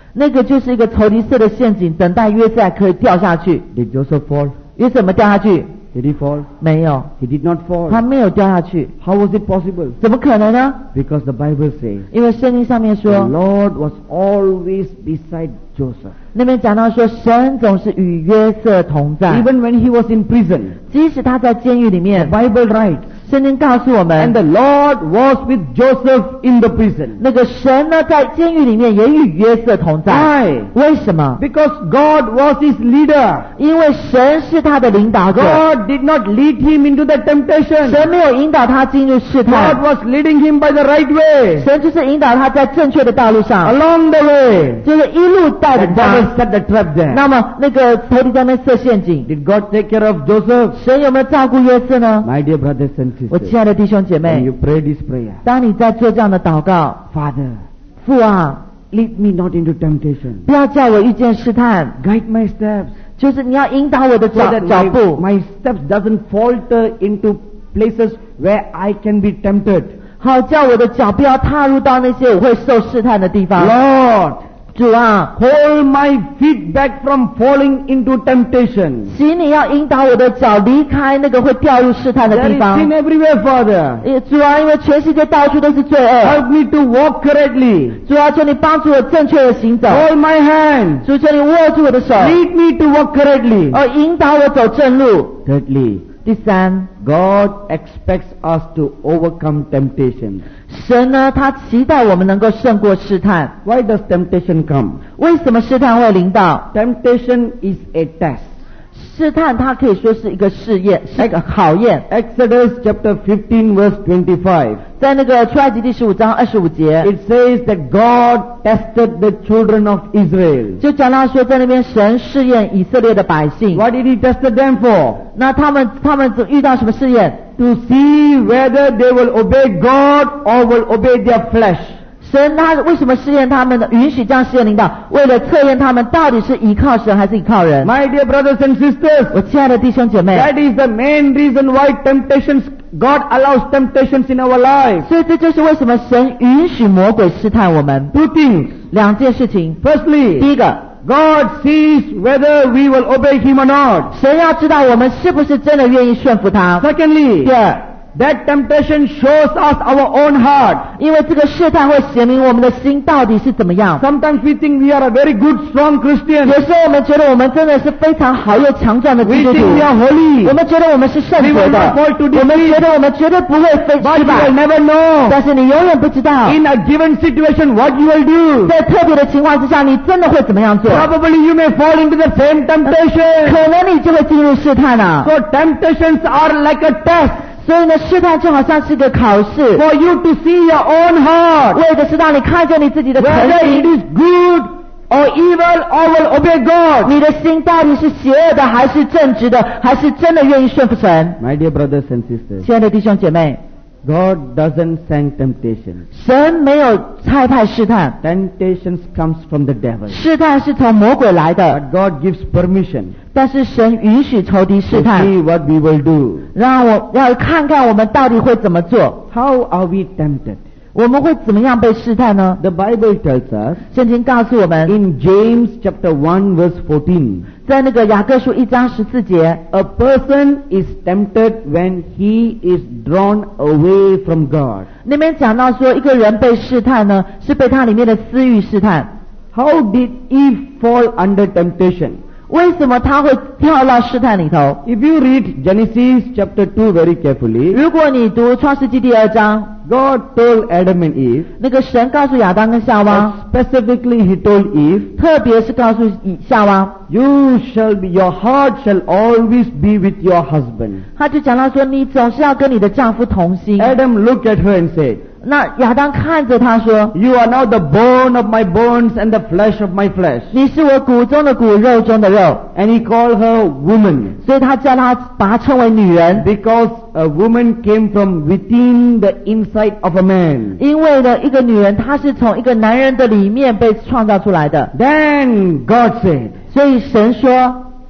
S2: 那个就是一个仇敌设的陷阱，等待约瑟可以掉下去。
S1: Did Joseph fall?
S2: 约瑟有没有掉下去？
S1: Did he fall?
S2: 没有，
S1: He did not fall.
S2: 他没有掉下去。
S1: How was it possible?
S2: 怎么可能呢？
S1: Because the Bible says
S2: 因为圣经上面
S1: the
S2: 说，
S1: Lord was always beside Joseph.
S2: 那边讲到说，神总是与约瑟同在，
S1: Even when he was in prison,
S2: 即使他在监狱里
S1: the
S2: 面，
S1: Bible writes,
S2: 圣经告诉我
S1: and
S2: 们，
S1: the Lord was with Joseph in the prison.
S2: 那个神呢在监狱里面也与约瑟同在。
S1: Why?
S2: 为什么？
S1: Because God was his leader.
S2: 因为神是他的领导者，
S1: God did not lead him into the temptation.
S2: 神没有引导他进入试
S1: God
S2: 探，
S1: was leading him by the right way.
S2: 神就是引导他在正确的道路上，
S1: Along the way,
S2: 就是一路带
S1: the
S2: 着
S1: devil
S2: 他。
S1: set the trap there.
S2: 那么那个仇敌在那边设陷阱，
S1: Did God take care of Joseph?
S2: 神有没有照顾约瑟呢？
S1: My dear brothers and
S2: 我
S1: sisters,
S2: 亲爱的弟兄姐
S1: when
S2: 妹，
S1: you pray this prayer,
S2: 当你在做这样的祷告，
S1: Father,
S2: 父啊，
S1: lead me not into temptation.
S2: 不要叫我遇见试探，
S1: Guide my steps
S2: 就是你要引导我的
S1: so
S2: 脚
S1: that
S2: 脚
S1: my,
S2: 步，
S1: my steps doesn't falter into places where I can be tempted.
S2: 好叫我的脚不要踏入到那些我会受试探的地方。
S1: Lord,
S2: 主啊，
S1: hold my feet back from falling into temptation.
S2: 请你要引导我的脚离开那个会掉入试探的
S1: There
S2: 地
S1: is
S2: 方
S1: sin。everywhere, Father.
S2: 也主啊，因为全世界到处都是罪恶，
S1: Help me to walk correctly.
S2: 主啊，求你帮助我正确的行走。
S1: Hold my hand.
S2: 主，求你握住我的手，
S1: Lead me to walk correctly.
S2: 哦，引导我走正路。
S1: Thirdly,
S2: 第三，
S1: God expects us to overcome temptation.
S2: 神呢，他期待我们能够胜过试探。
S1: Why does temptation come?
S2: 为什么试探会临到？
S1: Temptation is a test.
S2: 试探它可以说是一个试验，是一个考验。
S1: Exodus chapter fifteen verse twenty-five.
S2: 在那个出埃及第十五章二十五节，
S1: It says that God tested the children of Israel.
S2: 就讲到说，在那边神试验以色列的百姓。
S1: What did he test them for?
S2: 那他们他们遇到什么试验？
S1: To see whether they will obey God or will obey their flesh.
S2: 神他为什么试验他们呢？允许这样试验领导，为了测验他们到底是依靠神还是依靠人。
S1: My dear brothers and sisters,
S2: 我亲爱的弟兄姐妹，
S1: that is the main reason why temptations, God allows temptations in our lives.
S2: 所以这就是为什么神允许魔鬼试探我们。
S1: Two things.
S2: 两件事情，第
S1: Firstly,
S2: 一个，
S1: God sees whether we will obey Him or not.
S2: 神要知道我们是不是真的愿意顺服他。
S1: Secondly,
S2: 第二，
S1: that temptation shows us our own heart.
S2: 因为这个试探会显明我们的心到底是怎么样。
S1: Sometimes we think we are a very good, strong Christian.
S2: 有时候我们觉得我们真的是非常好又强壮的
S1: We
S2: 基督徒，
S1: think we are
S2: 我
S1: holy.
S2: 们觉得我们是圣
S1: We
S2: 洁
S1: will
S2: 的
S1: not fall to，
S2: 我们
S1: defeat.
S2: 觉得我们绝对不会非
S1: But
S2: 失
S1: you will
S2: 败，
S1: never know.
S2: 但是你永远不知道，
S1: In a given situation, what you will do.
S2: 在特别的情况之下，你真的会怎么样做？
S1: Probably you may fall into the same temptation.
S2: 可能你就会进入试探了。
S1: So temptations are like a test
S2: 所以呢，试探就好像是个考试，
S1: for you to see your own heart.
S2: 为的是让你看见你自己的诚
S1: Whether it
S2: 心，
S1: is good or evil or will obey God.
S2: 你的心到底是邪恶的，还是正直的，还是真的愿意顺服神？
S1: My dear brothers and sisters,
S2: 亲爱的弟兄姐妹，
S1: God doesn't send temptations.
S2: 神没有差派试探，
S1: Temptations comes from the devil.
S2: 试探是从魔鬼来的，
S1: But God gives permission
S2: 但是神允许仇敌
S1: to
S2: 试探，
S1: see what we will do.
S2: 让我要看看我们到底会怎么做，
S1: How are we tempted?
S2: 我们会怎么样被试探呢？
S1: The Bible tells us
S2: 圣经告诉我们，
S1: in James chapter one verse fourteen,
S2: 在那个雅各书一章十四节，
S1: a person is tempted when he is drawn away from God.
S2: 那边讲到说，一个人被试探呢，是被他里面的私欲试探。
S1: How did Eve fall under temptation?
S2: 为什么他会跳到试探里头？
S1: If you read Genesis chapter two very carefully,
S2: 如果你读创世纪第二章，
S1: God told Adam and Eve,
S2: 那个神告诉亚当跟夏娃，
S1: specifically he told Eve,
S2: 特别是告诉夏娃，
S1: you shall be, your heart shall always be with your husband.
S2: 他就讲到说，你总是要跟你的丈夫同心。
S1: Adam looked at her and said,
S2: 那亚当看着他说，
S1: you are now the bone of my bones and the flesh of my flesh.
S2: 你是我骨中的骨，肉中的肉。
S1: And he called her woman,
S2: 所以他叫他把她称为女人，
S1: because a woman came from within the inside of a man.
S2: 因为呢，一个女人她是从一个男人的里面被创造出来的。
S1: Then God said,
S2: 所以神说，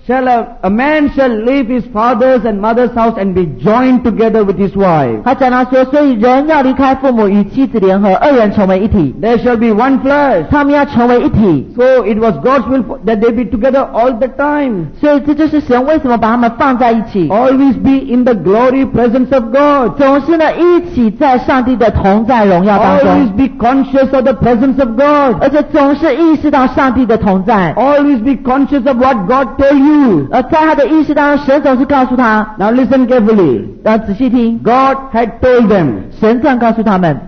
S1: shall a, a man shall leave his father's and mother's house and be joined together with his wife.
S2: 他讲到说，所以人要离开父母，与妻子联合，二人成为一体。
S1: There shall be one flesh.
S2: 他们要成为一体。
S1: So it was God's will for, that they be together all the time.
S2: 所以这就是神为什么把他们放在一起。
S1: Always be in the glory presence of God.
S2: 总是呢一起在上帝的同在荣耀当
S1: Always
S2: 中，
S1: be conscious of the presence of God.
S2: 而且总是意识到上帝的同在。
S1: Always be conscious of what God told you.
S2: 而在他的意识当中，神总是告诉他。
S1: Now listen carefully.
S2: 呃，仔细听，
S1: God had told them,
S2: 神这样告诉他们：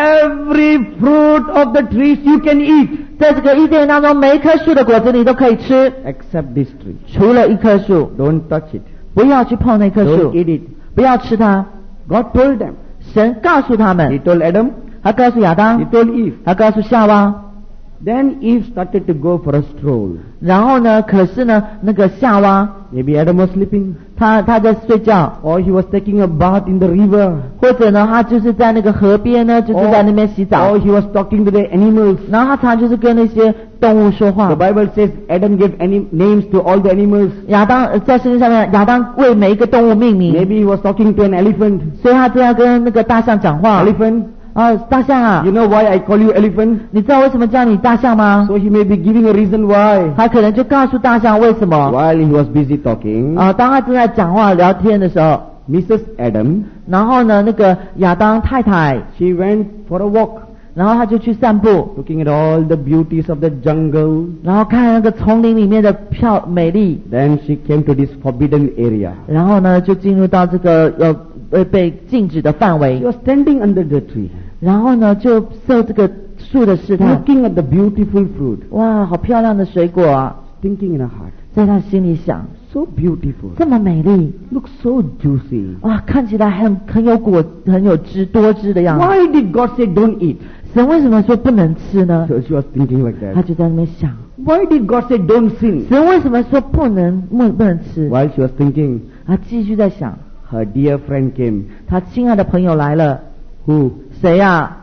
S1: every fruit of the trees you can eat,
S2: 在这个伊甸园当中，每一棵树的果子你都可以吃，
S1: except this tree.
S2: 除了一棵树，
S1: Don't touch it.
S2: 不要去碰那棵
S1: Don't
S2: 树，
S1: eat it.
S2: 不要吃它。
S1: God told them.
S2: 神告诉他
S1: He
S2: 们，
S1: told Adam.
S2: 他告诉亚
S1: He
S2: 当，
S1: told Eve.
S2: 他告诉夏娃。
S1: Then Eve started to go for a stroll.
S2: 然后呢，可是呢，那个夏娃，
S1: Maybe Adam was sleeping,
S2: 他他在睡觉，
S1: or he was taking a bath in the river,
S2: 或者呢，他就是在那个河边呢，就是在那边洗澡
S1: or。he was talking to the animals.
S2: 然后他常就是跟那些动物说话
S1: The。Bible says Adam gave any names to all the animals.
S2: 亚当呃在圣经上面，亚当为每一个动物命名，
S1: Maybe he was talking to an elephant.
S2: 所以他这样跟那个大象讲话。
S1: Elephant,
S2: 啊，大象啊
S1: you，know why I call you elephant?
S2: 你知道为什么叫你大象吗？
S1: So he may be giving a reason why.
S2: 他可能就告诉大象为什么。
S1: While he was busy talking,
S2: 啊，当他正在讲话聊天的时候，
S1: Missus Adam,
S2: 然后呢，那个亚当太太，
S1: she went for a walk,
S2: 然后他就去散步，
S1: looking at all the beauties of the jungle.
S2: 然后看那个丛林里面的漂美丽，
S1: Then she came to this forbidden area.
S2: 然后呢就进入到这个呃被被禁止的范
S1: She
S2: 围，
S1: was standing under the tree,
S2: 然后呢就受这个树的试探。
S1: looking at the beautiful fruit,
S2: 哇，好漂亮的水果啊！
S1: thinking in her heart,
S2: 在他心里想，
S1: so beautiful,
S2: 这么美丽，
S1: looks so juicy.
S2: 哇，看起来很很有果，很有汁多汁的样子。
S1: Why did God say don't eat?
S2: 神为什么说不能吃呢？
S1: So she was thinking like
S2: 他
S1: that.
S2: 就在那边想，
S1: Why did God say don't sin?
S2: 神为什么说不能不不能吃？
S1: While she was thinking,
S2: 他继续在想，
S1: her dear friend came.
S2: 他亲爱的朋友来了，
S1: Who?
S2: 谁呀、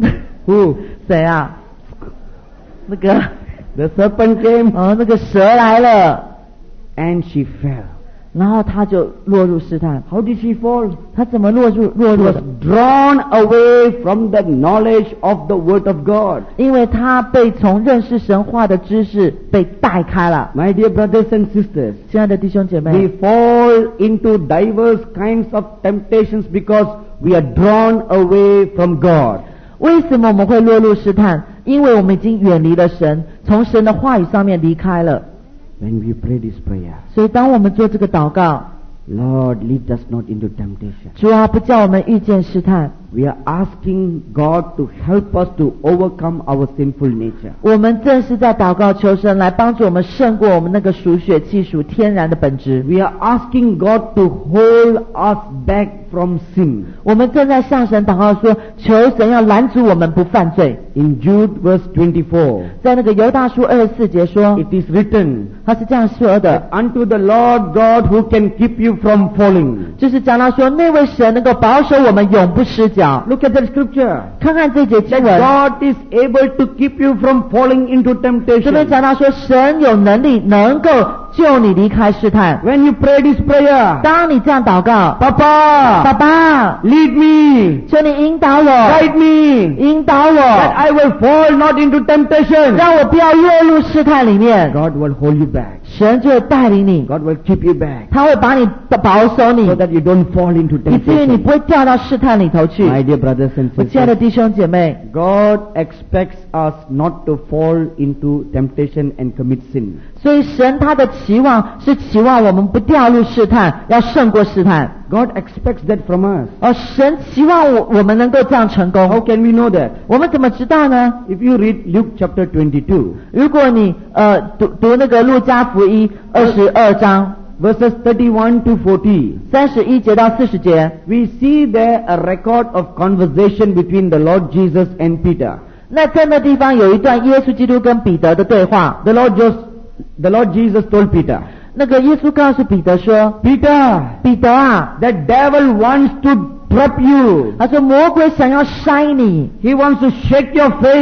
S1: Who?
S2: 谁呀、那个
S1: The serpent came
S2: 哦，那个蛇来了，
S1: and she fell.
S2: 然后他就落入试探。
S1: How did she fall?
S2: 他怎么落入落
S1: She
S2: 入
S1: was
S2: 的？
S1: drawn away from the knowledge of the word of God.
S2: 因为他被从认识神话的知识被带开了。
S1: My dear brothers and sisters,
S2: 亲爱的弟兄姐
S1: we
S2: 妹，
S1: fall into diverse kinds of temptations because we are drawn away from God.
S2: 为什么我们会落入试探？因为我们已经远离了神，从神的话语上面离开了。
S1: When we pray this prayer,
S2: 所以当我们做这个祷告，
S1: Lord, lead us not into temptation.
S2: 主啊，不叫我们遇见试探。
S1: We are asking God to help us to overcome our sinful nature.
S2: 我们正是在祷告求神来帮助我们胜过我们那个属血气、属天然的本质。
S1: We are asking God to hold us back from sin.
S2: 我们正在向神祷告说，求神要拦阻我们不犯罪。
S1: In Jude verse twenty-four,
S2: 在那个犹大书二十四节说，
S1: it is written,
S2: 他是这样说的，
S1: unto the Lord God who can keep you from falling.
S2: 就是讲到说那位神能够保守我们永不失脚。
S1: Look at that scripture.
S2: 看看这节经
S1: That
S2: 文，
S1: God is able to keep you from falling into
S2: 这边
S1: temptation.
S2: 讲到说神有能力能够救你离开试探。
S1: When you pray this prayer,
S2: 当你这样祷告，
S1: Papa,
S2: 爸爸，
S1: lead me,
S2: 求你引导我，
S1: guide me,
S2: 引导
S1: that
S2: 我，
S1: I will fall not into temptation.
S2: 让我不要落入试探里面。
S1: God will hold you back.
S2: 神就会带领你，
S1: God will keep you back
S2: 他会把你保守你
S1: so，that you don't fall into
S2: 以至于你
S1: temptation.
S2: 不会掉到试探里头去。
S1: My dear brothers and
S2: 我亲爱的
S1: sisters,
S2: 弟兄姐妹，
S1: God expects us not to fall into temptation and commit sin.
S2: 所以神他的期望是期望我们不掉入试探，要胜过试探。
S1: God expects that from us.
S2: 而神期望我我们能够这样成
S1: How
S2: 功。
S1: can we know that?
S2: 我们怎么知道呢？
S1: If you read Luke chapter twenty-two,
S2: 如果你呃读读那个路加福音二十二章
S1: verses thirty-one to forty,
S2: 三十一节到四十节，
S1: we see there a record of conversation between the Lord Jesus and Peter.
S2: 那在那地方有一段耶稣基督跟彼得的对话。
S1: The Lord just, the Lord Jesus told Peter,
S2: 那个耶稣告诉彼得说
S1: Peter,
S2: 彼得啊，
S1: the devil wants to trap you.
S2: 他说魔鬼想要筛你，
S1: He wants to shake your faith.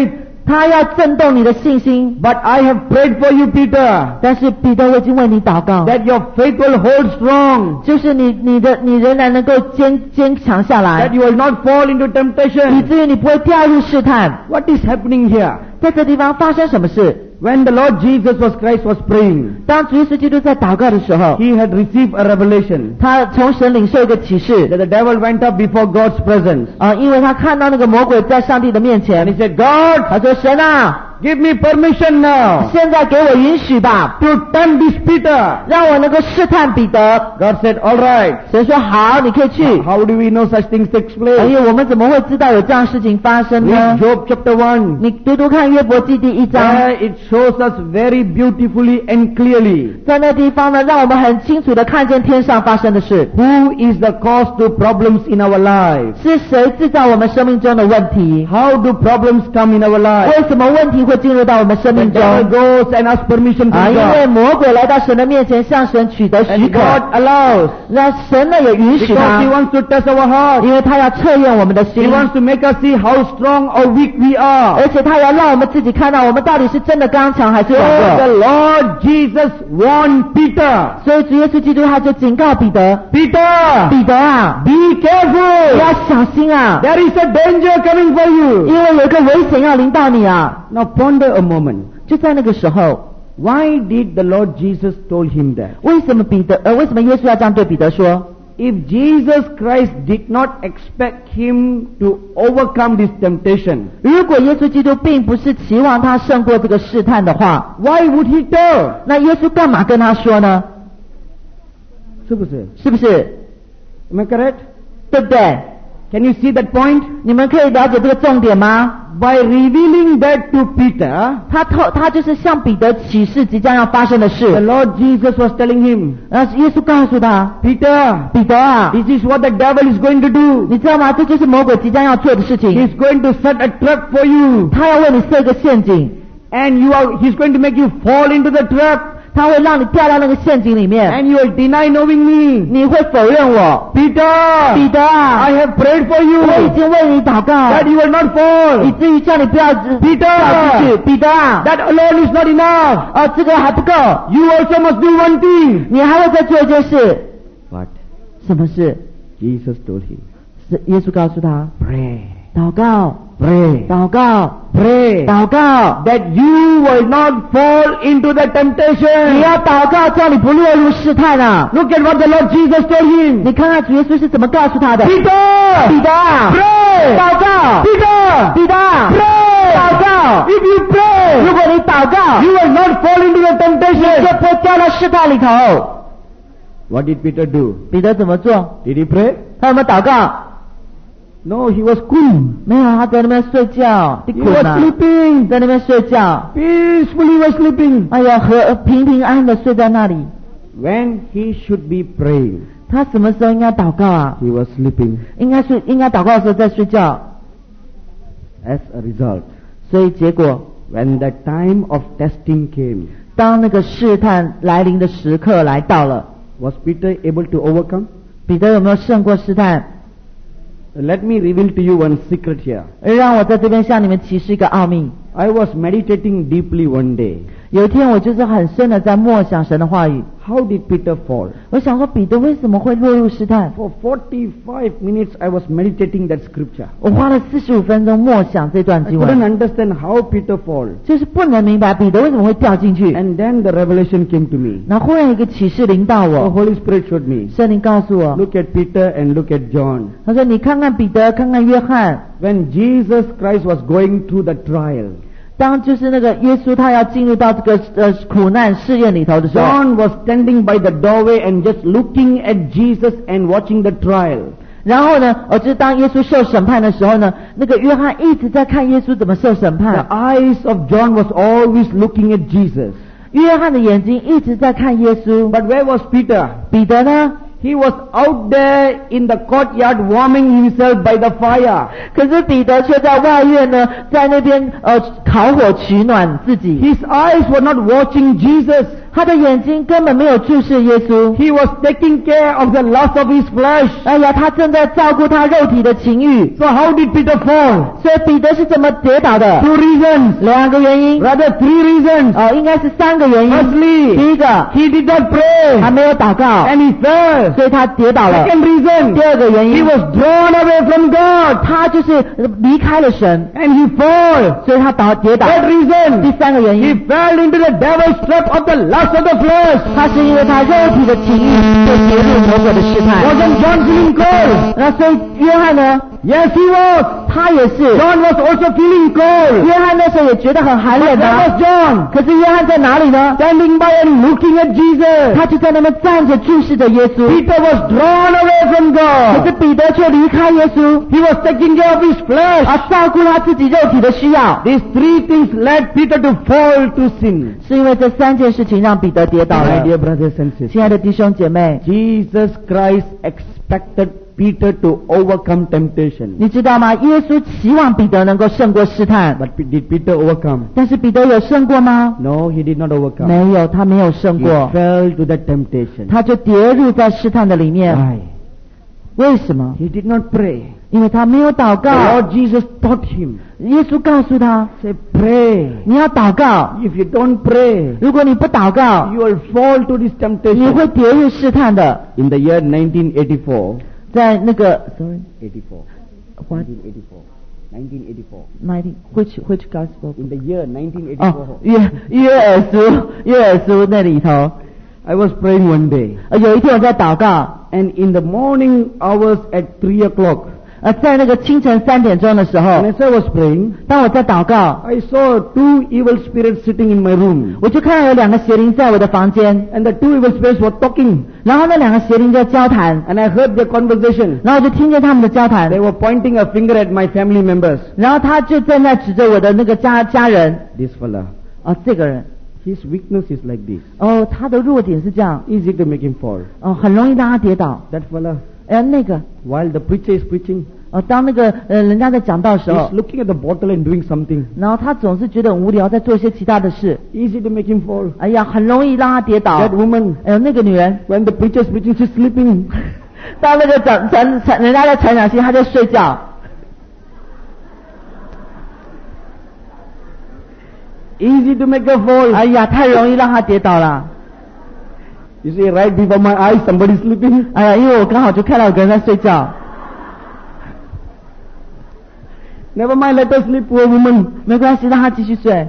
S2: 他要震动你的信心。
S1: But I have prayed for you, Peter,
S2: 但是彼得，我已经为你祷告，
S1: that your faith will hold strong,
S2: 就是你你的你仍然能够坚坚强下
S1: that
S2: 来，
S1: you will not fall into
S2: 以
S1: temptation.
S2: 至于你不会掉入试探。
S1: What is happening here?
S2: 在这地方发生什么事？
S1: When the Lord Jesus was Christ was praying,
S2: 当主耶稣基督在祷告的时候，
S1: he had received a revelation
S2: 他从神领受一个启示
S1: that the devil went up before God's presence.
S2: 啊，因为他看到那个魔鬼在上帝的面
S1: And
S2: 前，
S1: he said, God,
S2: 他说：“神啊，
S1: give me permission now
S2: 现在给我允许吧，
S1: to tempt this Peter.
S2: 让我能够试探彼得。
S1: God said, all right. ”
S2: 神说：“好，你可以去。
S1: How do we know such things takes
S2: 哎
S1: place?
S2: 呀，我们怎么会知道有这样事情发生
S1: Read
S2: 呢？
S1: Job chapter one.
S2: 你读读看约伯记第一章，
S1: There it shows us very beautifully and clearly
S2: 在那地方呢，让我们很清楚的看见天上发生的事，
S1: who is the cause to problems in our lives.
S2: 是谁制造我们生命中的问题？
S1: How do problems come in our lives?
S2: 为什么问题会进入到我们生
S1: The
S2: 命中？
S1: devil goes and asks permission
S2: 啊，
S1: from
S2: 因为
S1: God.
S2: 魔鬼来到神的面前，向神取得许
S1: And
S2: 可，
S1: God allows
S2: 那神呢也允许
S1: because He
S2: 他，
S1: wants to test our heart.
S2: 因为他要测验我们的
S1: He
S2: 心，
S1: wants to make us see how strong or weak we are.
S2: 而且他要让我们自己看到我们到底是真的刚强还是
S1: So
S2: 软
S1: the
S2: 弱。
S1: Lord Jesus warned Peter,
S2: 所以主耶稣基督他就警告彼得，
S1: Peter,
S2: 彼得啊，
S1: be
S2: 你
S1: careful.
S2: 要小心啊，
S1: There is a danger coming for you.
S2: 因为有一个危险要临到你啊。
S1: Now ponder a moment.
S2: 就在那个时候，
S1: Why did the Lord Jesus told him that?
S2: 为什么彼得呃为什么耶稣要这样对彼得说？
S1: If Jesus Christ did not expect him to overcome this temptation,
S2: 如果耶稣基督并不是期望他胜过这个试探的话，
S1: why would he tell?
S2: 那耶稣干嘛跟他说呢？
S1: 是不是？
S2: 是不是？
S1: Am I correct?
S2: 对不对？
S1: Can you see that point?
S2: 你们可以了解这个重点吗？
S1: By revealing that to Peter,
S2: 他透他就是向彼得启示即将要发生的
S1: the
S2: 事，
S1: Lord Jesus was telling him,
S2: 然后耶稣告诉他，
S1: Peter,
S2: 彼得啊，
S1: this is what the devil is going to do.
S2: 你知道吗？这就是魔鬼即将要做的事情，
S1: He's going to set a trap for you,
S2: 他要为你设一个陷阱，
S1: and you are, he's going to make you fall into the trap,
S2: 他会让你掉到那个陷阱里面，
S1: and you will deny knowing me.
S2: 你会否认我。
S1: Peter,
S2: 彼得啊，
S1: I have prayed for you
S2: 我已经为你祷告，
S1: that you will not
S2: 以
S1: fall.
S2: 至于叫你不要掉
S1: Peter
S2: 下去。彼得啊，
S1: That alone is not enough.
S2: 哦，这个还不够，
S1: You also must do one thing.
S2: 你还会再做一件事。
S1: What?
S2: 什么事？
S1: Jesus told him,
S2: 是耶稣告诉他，
S1: pray,
S2: 祷告，
S1: pray,
S2: 祷告，
S1: pray,
S2: 祷告。
S1: that you will not fall into the
S2: 你
S1: temptation.
S2: 要祷告，叫你不落入试探啊！
S1: Look at what the Lord Jesus told him.
S2: 你看看主耶稣是怎么告诉他的。
S1: Peter,
S2: 彼得啊，
S1: pray,
S2: 祷告，
S1: Peter,
S2: 彼得啊，
S1: pray.
S2: 祷告。
S1: If you pray,
S2: 如果你祷告，
S1: you will not fall into the
S2: 就
S1: temptation.
S2: 不会掉到试探里头。
S1: What did Peter do?
S2: 彼得怎么做？
S1: Did he pray?
S2: 他有没有祷告？
S1: No, he was cool.
S2: 没有，他在那边睡觉，你
S1: He
S2: 滚
S1: was
S2: 啊！
S1: sleeping.
S2: 在那边睡觉，
S1: Peacefully was sleeping.
S2: 哎呀，和平平安安的睡在那里。
S1: When he should be praying,
S2: 他什么时候应该祷告啊？
S1: he was sleeping.
S2: 应该睡，应该祷告的时候在睡觉。
S1: As a result,
S2: 所以结果，
S1: when the time of testing came,
S2: 当那个试探来临的时刻来到了，
S1: was Peter able to overcome?
S2: 彼得有没有胜过试探？
S1: Let me reveal to you one secret here.
S2: 让我在这边向你们启示一个奥秘。
S1: I was meditating deeply one day.
S2: 有一天我就是很深的在默想神的话语，
S1: How did Peter fall?
S2: 我想说彼得为什么会落入试探？
S1: For forty-five minutes I was meditating that scripture.
S2: 我花了四十五分钟默想这段
S1: I
S2: 经
S1: couldn't
S2: 文，
S1: understand how Peter fall.
S2: 就是不能明白彼得为什么会掉进去。
S1: And then the revelation came to me.
S2: 然后忽然有一个启示临到
S1: The
S2: 我，
S1: Holy Spirit showed me.
S2: 圣灵告诉我，
S1: Look at Peter and look at John.
S2: 他说你看看彼得，看看约翰。
S1: When Jesus Christ was going through the trial,
S2: 当就是那个耶稣他要进入到这个呃苦难试验里头的时候，
S1: John was standing by the doorway and just looking at Jesus and watching the trial.
S2: 然后呢，哦，就是当耶稣受审判的时候呢，那个约翰一直在看耶稣怎么受审
S1: The
S2: 判，
S1: eyes of John was always looking at Jesus.
S2: 约翰的眼睛一直在看耶稣。
S1: But where was Peter?
S2: 彼得呢？
S1: He was out there in the courtyard warming himself by the fire.
S2: 可是彼得却在外院呢，在那边呃烤火取暖自己。
S1: His eyes were not watching Jesus.
S2: 他的眼睛根本没有注视耶稣。
S1: He was taking care of the lust of his flesh.
S2: 哎呀，他正在照顾他肉体的情欲。
S1: So how did Peter fall?
S2: 所以彼得是怎么跌倒的？
S1: Two reasons.
S2: 两个原因，
S1: Rather three reasons.
S2: 哦，应该是三个原因。
S1: Firstly,
S2: 第一个，
S1: he did not
S2: 他
S1: pray
S2: 没有祷告，
S1: and he fell.
S2: 所以他跌倒了。
S1: Second reason,
S2: 第二个原
S1: he
S2: 因，
S1: was drawn away from God
S2: 他就是离开了神，
S1: and he fell.
S2: 所以他倒跌倒。
S1: Third
S2: 第
S1: reason,
S2: 三个原
S1: he
S2: 因，
S1: fell into the devil's trap of the lust of the flesh.
S2: 他是因为他肉体的情欲，就跌入魔鬼的试探。
S1: Wasn't John feeling cold?
S2: 那所以约翰呢？
S1: Yes, he was.
S2: 他也是。
S1: John was also feeling cold.
S2: 约翰那时候也觉得很寒
S1: But
S2: 冷
S1: where
S2: 啊。
S1: was John?
S2: 可是约翰在哪里呢？
S1: Standing by and looking at Jesus.
S2: 他就在那边站着注视着耶稣。
S1: Peter was drawn away from
S2: 可是
S1: God.
S2: 彼得却离开耶稣，
S1: He was taking care of his flesh.
S2: 而照顾他自己肉体的需要。
S1: These three things led Peter to fall to sin.
S2: 是因为这三件事情让彼得跌倒
S1: My
S2: 了。
S1: dear brothers and sisters,
S2: 亲爱的弟兄姐妹，
S1: Jesus Christ expected Peter to overcome temptation.
S2: 你知道吗？耶稣期望彼得能够胜过试探，
S1: But did Peter overcome?
S2: 但是彼得有胜过吗？
S1: No, he did not overcome.
S2: 没有，他没有胜
S1: He
S2: 过，
S1: fell to the temptation.
S2: 他就跌入在试探的里面。
S1: Why?
S2: 为什么？
S1: He did not pray.
S2: 因为他没有祷
S1: The
S2: 告。
S1: Lord Jesus taught him.
S2: 耶稣告诉他，
S1: Say, pray.
S2: 你要祷告。
S1: If you don't pray,
S2: 如果你不祷告，
S1: you will fall to this
S2: 你会
S1: temptation.
S2: 跌入试探的。
S1: In the year nineteen eighty-four,
S2: 在那个 sorry
S1: eighty-four,
S2: what
S1: nineteen eighty-four, nineteen eighty-four.
S2: nineteen which which gospel
S1: In the year nineteen
S2: 哦
S1: eighty-four,
S2: 约约珥书约珥书那里头，
S1: I was praying one day,
S2: 呃有一天我在祷告，
S1: and in the morning hours at three o'clock,
S2: 呃在那个清晨三点钟的时候
S1: and，as I was praying,
S2: 当我在祷告，
S1: I saw two evil spirits sitting in my room,
S2: 我就看到有两个邪灵在我的房间，
S1: and the two evil spirits were talking,
S2: 然后那两个邪灵在交谈，
S1: and I heard their conversation.
S2: 然后我就听见他们的交谈
S1: They，were pointing a finger at my family members.
S2: 然后他就正在指着我的那个家家人，
S1: This fella,
S2: 哦这个人，
S1: his weakness is like this.
S2: 哦他的弱点是这样，
S1: Easy to make him fall.
S2: 哦很容易让他跌倒，
S1: That fella,
S2: 哎那个，
S1: while the preacher is preaching,
S2: 哦当那个呃人家在讲道的时
S1: he's
S2: 候，
S1: looking at the bottle and doing something.
S2: 然后他总是觉得很无聊，在做一些其他的事，
S1: Easy to make him fall.
S2: 哎呀很容易让他跌倒。
S1: That woman,
S2: 哎呦那个女人，
S1: when the preacher is preaching, she's sleeping.
S2: 当那个讲传传人家在传讲期，她在睡觉。
S1: Easy to make her fall.
S2: 哎呀，太容易让她跌倒了。
S1: You see, right before my eyes, somebody sleeping.
S2: 哎呀，因为我刚好就看到有个人在睡觉。
S1: Never mind, let her sleep, poor woman.
S2: 没关系，让她继续睡。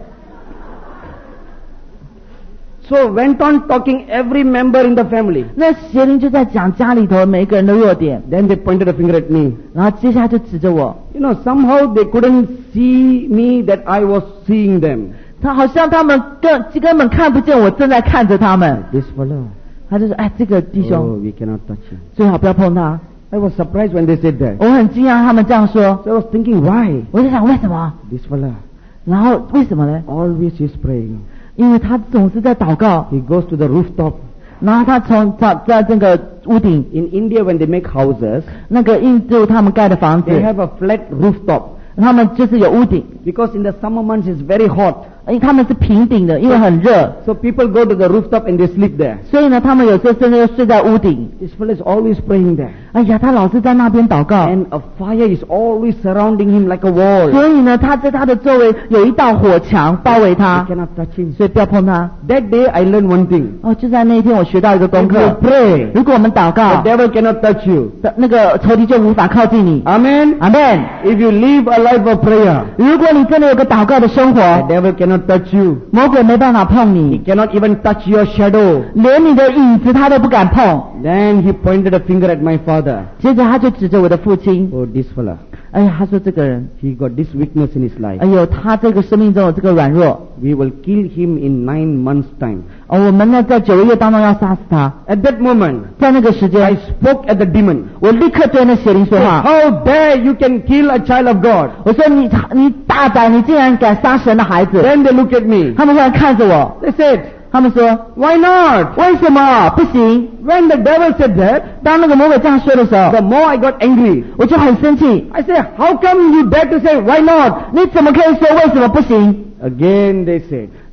S1: So went on talking every member in the family.
S2: 那邪灵就在讲家里头每一个人的弱点，
S1: Then they pointed a finger at me.
S2: 然后接下来就指着我。
S1: You know, somehow they couldn't see me that I was seeing them.
S2: 他好像他们根根本看不见我正在看着他们。
S1: This fellow,
S2: 他就说：“哎，这个弟
S1: oh,
S2: 兄
S1: we cannot touch him.
S2: 最好不要碰他。
S1: I was surprised when they said that. ”
S2: 我很惊讶他们这样说，
S1: So I was thinking, why?
S2: 我就想为什么？
S1: This fellow,
S2: 然后为什么呢？
S1: always is praying.
S2: 因为他总是在祷告，
S1: He goes to the rooftop.
S2: 然后他从在在这个屋顶，
S1: In India, when they make houses,
S2: 那个印度他们盖的房子，
S1: they have a flat rooftop.
S2: 他们就是有屋顶，
S1: Because in the summer months it's very hot.
S2: 因为他们是平顶的，因为很热，
S1: So people go to the rooftop and they sleep there.
S2: 所以呢，他们有时候甚至就睡在屋顶。
S1: This fellow is always praying there.
S2: 哎呀，他老是在那边祷告，
S1: And a fire is always surrounding him like a wall.
S2: 所以呢，他在他的周围有一道火墙包围
S1: You
S2: 他，
S1: cannot touch him.
S2: 所以不要碰他。
S1: That day I learned one thing.
S2: 哦，就在那一天，我学到一个功
S1: If
S2: 课
S1: you：pray,
S2: 如果我们祷
S1: the
S2: 告，
S1: devil cannot touch you.
S2: 那个仇敌就无法靠近你。
S1: Amen.
S2: 阿门。
S1: If you live a life of prayer,
S2: 如果你真的有个祷告的生
S1: the
S2: 活，
S1: devil cannot touch you.
S2: 魔鬼没办法碰
S1: He
S2: 你，
S1: cannot even touch your shadow.
S2: 连你的影子他都不敢碰。
S1: Then he pointed a finger at my father.
S2: 接着他就指着我的父亲，
S1: Oh, this fella.
S2: 哎呀，他说这个人，
S1: He got this weakness in his life.
S2: 哎呦，他这个生命中有这个软弱，
S1: We will kill him in nine months' time.
S2: 哦，我们呢在九个月当中要杀死他。
S1: At that moment,
S2: 在那个时
S1: I
S2: 间，
S1: spoke at the demon.
S2: 我立刻对那邪灵说
S1: Say,
S2: 话，
S1: how dare you can kill a child of God?
S2: 我说你你大胆，你竟然敢杀神的孩子！
S1: Then they look at me.
S2: 他们忽然看着我，
S1: They said,
S2: 他们说
S1: why not?
S2: 为什么不行？
S1: When the devil said that,
S2: 当那个魔鬼这样说的时候
S1: the，more I got angry.
S2: 我就很生气。
S1: I said, how come you dare to say why not?
S2: 你怎么可以说为什么不行？
S1: Again they said,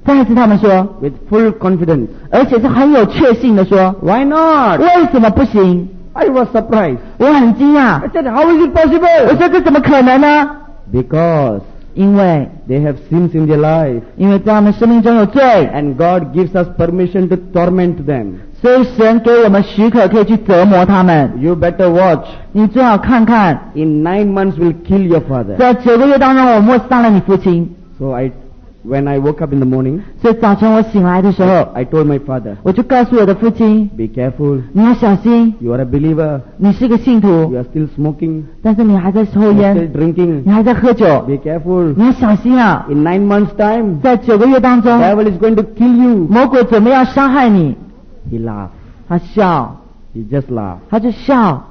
S2: 再次他们说，
S1: with full confidence,
S2: 而且是很有确信的说，
S1: why not?
S2: 为什么不行？
S1: I was surprised.
S2: 我很惊讶
S1: I，said, how is it
S2: 我
S1: possible?
S2: 说这怎么可能呢？
S1: Because
S2: 因为
S1: they have sins in their life,
S2: 因为在他们生命中有罪，
S1: and God gives us permission to torment them.
S2: 所以神给我们许可可以去折磨他们。
S1: You better watch.
S2: 你最好看看，
S1: In nine months we'll kill your father.
S2: 在九个月当中，我们会杀了你父亲。
S1: So I, when I woke up in the morning,
S2: 所以早晨我醒来的时候，
S1: I told my father,
S2: 我就告诉我的父亲，
S1: be careful.
S2: 你要小心，
S1: You are a believer.
S2: 你是个信
S1: You
S2: 徒，
S1: are still smoking.
S2: 但是你还在抽
S1: You are
S2: 烟，
S1: still drinking.
S2: 你还在喝酒，
S1: Be careful.
S2: 你要小心啊！
S1: In nine months' time,
S2: 在九个月当中，
S1: devil is going to kill you.
S2: 魔鬼准备要伤害你。
S1: He laughed.
S2: 他笑，
S1: He just laughed.
S2: 他就笑，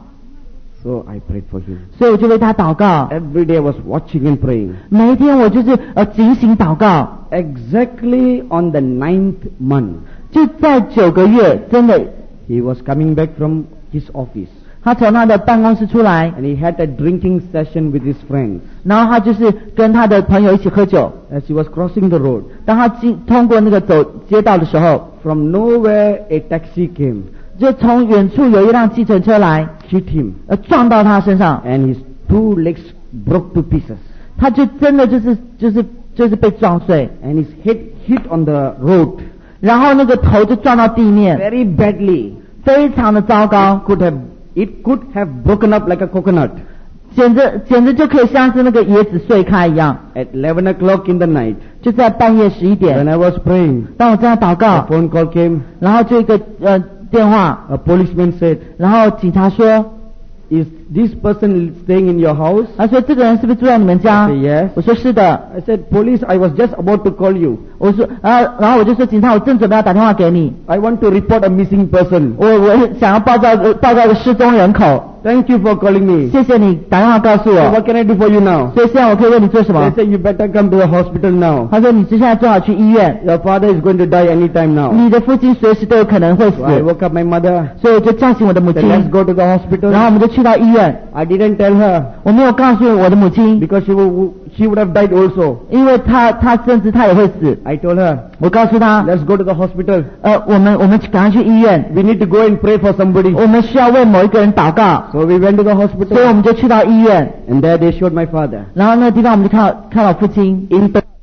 S1: So I prayed for him.
S2: 所以我就为他祷告。
S1: Every day I was watching and praying.
S2: 每一天我就是呃警醒祷告，
S1: Exactly on the ninth month,
S2: 就在九个月，真的，
S1: he was coming back from his office,
S2: 他从他的办公室出来，
S1: and he had a drinking session with his friends.
S2: 然后他就是跟他的朋友一起喝酒。
S1: As he was crossing the road,
S2: 当他经通过那个走街道的时候，
S1: from nowhere a taxi came,
S2: 就从远处有一辆计程车来，
S1: hit him,
S2: 呃撞到他身上，
S1: and his two legs broke to pieces,
S2: 他就真的就是就是就是被撞碎，
S1: and his head hit on the road
S2: 然后那个头就撞到地面，
S1: very badly.
S2: 非常的糟糕
S1: It，could have it could have broken up like a coconut.
S2: 简直简直就可以像是那个椰子碎开一样。
S1: At eleven o'clock in the night,
S2: 就在半夜十一
S1: when
S2: 点，
S1: I was praying,
S2: 当我正在祷
S1: a
S2: 告，
S1: phone call came.
S2: 然后就一个呃电话，
S1: A policeman said,
S2: 然后警察说，
S1: is this person staying in your house?
S2: 他说这个人是不是住在你们家
S1: I said, yes.
S2: 我说是的，
S1: I said, police, I was just about to call you.
S2: 我说，然后然后我就说警察，我正准备要打电话给你，
S1: I want to report a missing person.
S2: 我我想要报告呃报告一个失踪人口，
S1: Thank you for calling me.
S2: 谢谢你打电话告诉
S1: So
S2: 我，
S1: what can I do for you now?
S2: 所以现在我可以为你做什
S1: They
S2: 么？
S1: said, you better come to the hospital now.
S2: 他说你现在最好去医院，
S1: Your father is going to die anytime now.
S2: 你的父亲随时都有可能会死
S1: So，I woke up my mother.
S2: 所以我就叫醒我的母
S1: Said,
S2: 亲，
S1: let's go to the
S2: 然后
S1: hospital.
S2: 我们就去到医院，
S1: I didn't tell her
S2: 我没有告诉我的母亲，
S1: because she would, she would have died also.
S2: 因为她她甚至她也会死，
S1: I told her,
S2: 我告诉她，
S1: let's go to the hospital.
S2: 呃，我们我们赶快去医院，
S1: We need to go and pray for somebody.
S2: 我们需要为某一个人祷告，
S1: So we went to the
S2: 所以我
S1: hospital,
S2: 们就去到医院，
S1: and there they showed my father.
S2: 然后那个地方我们就看到看到父亲
S1: In the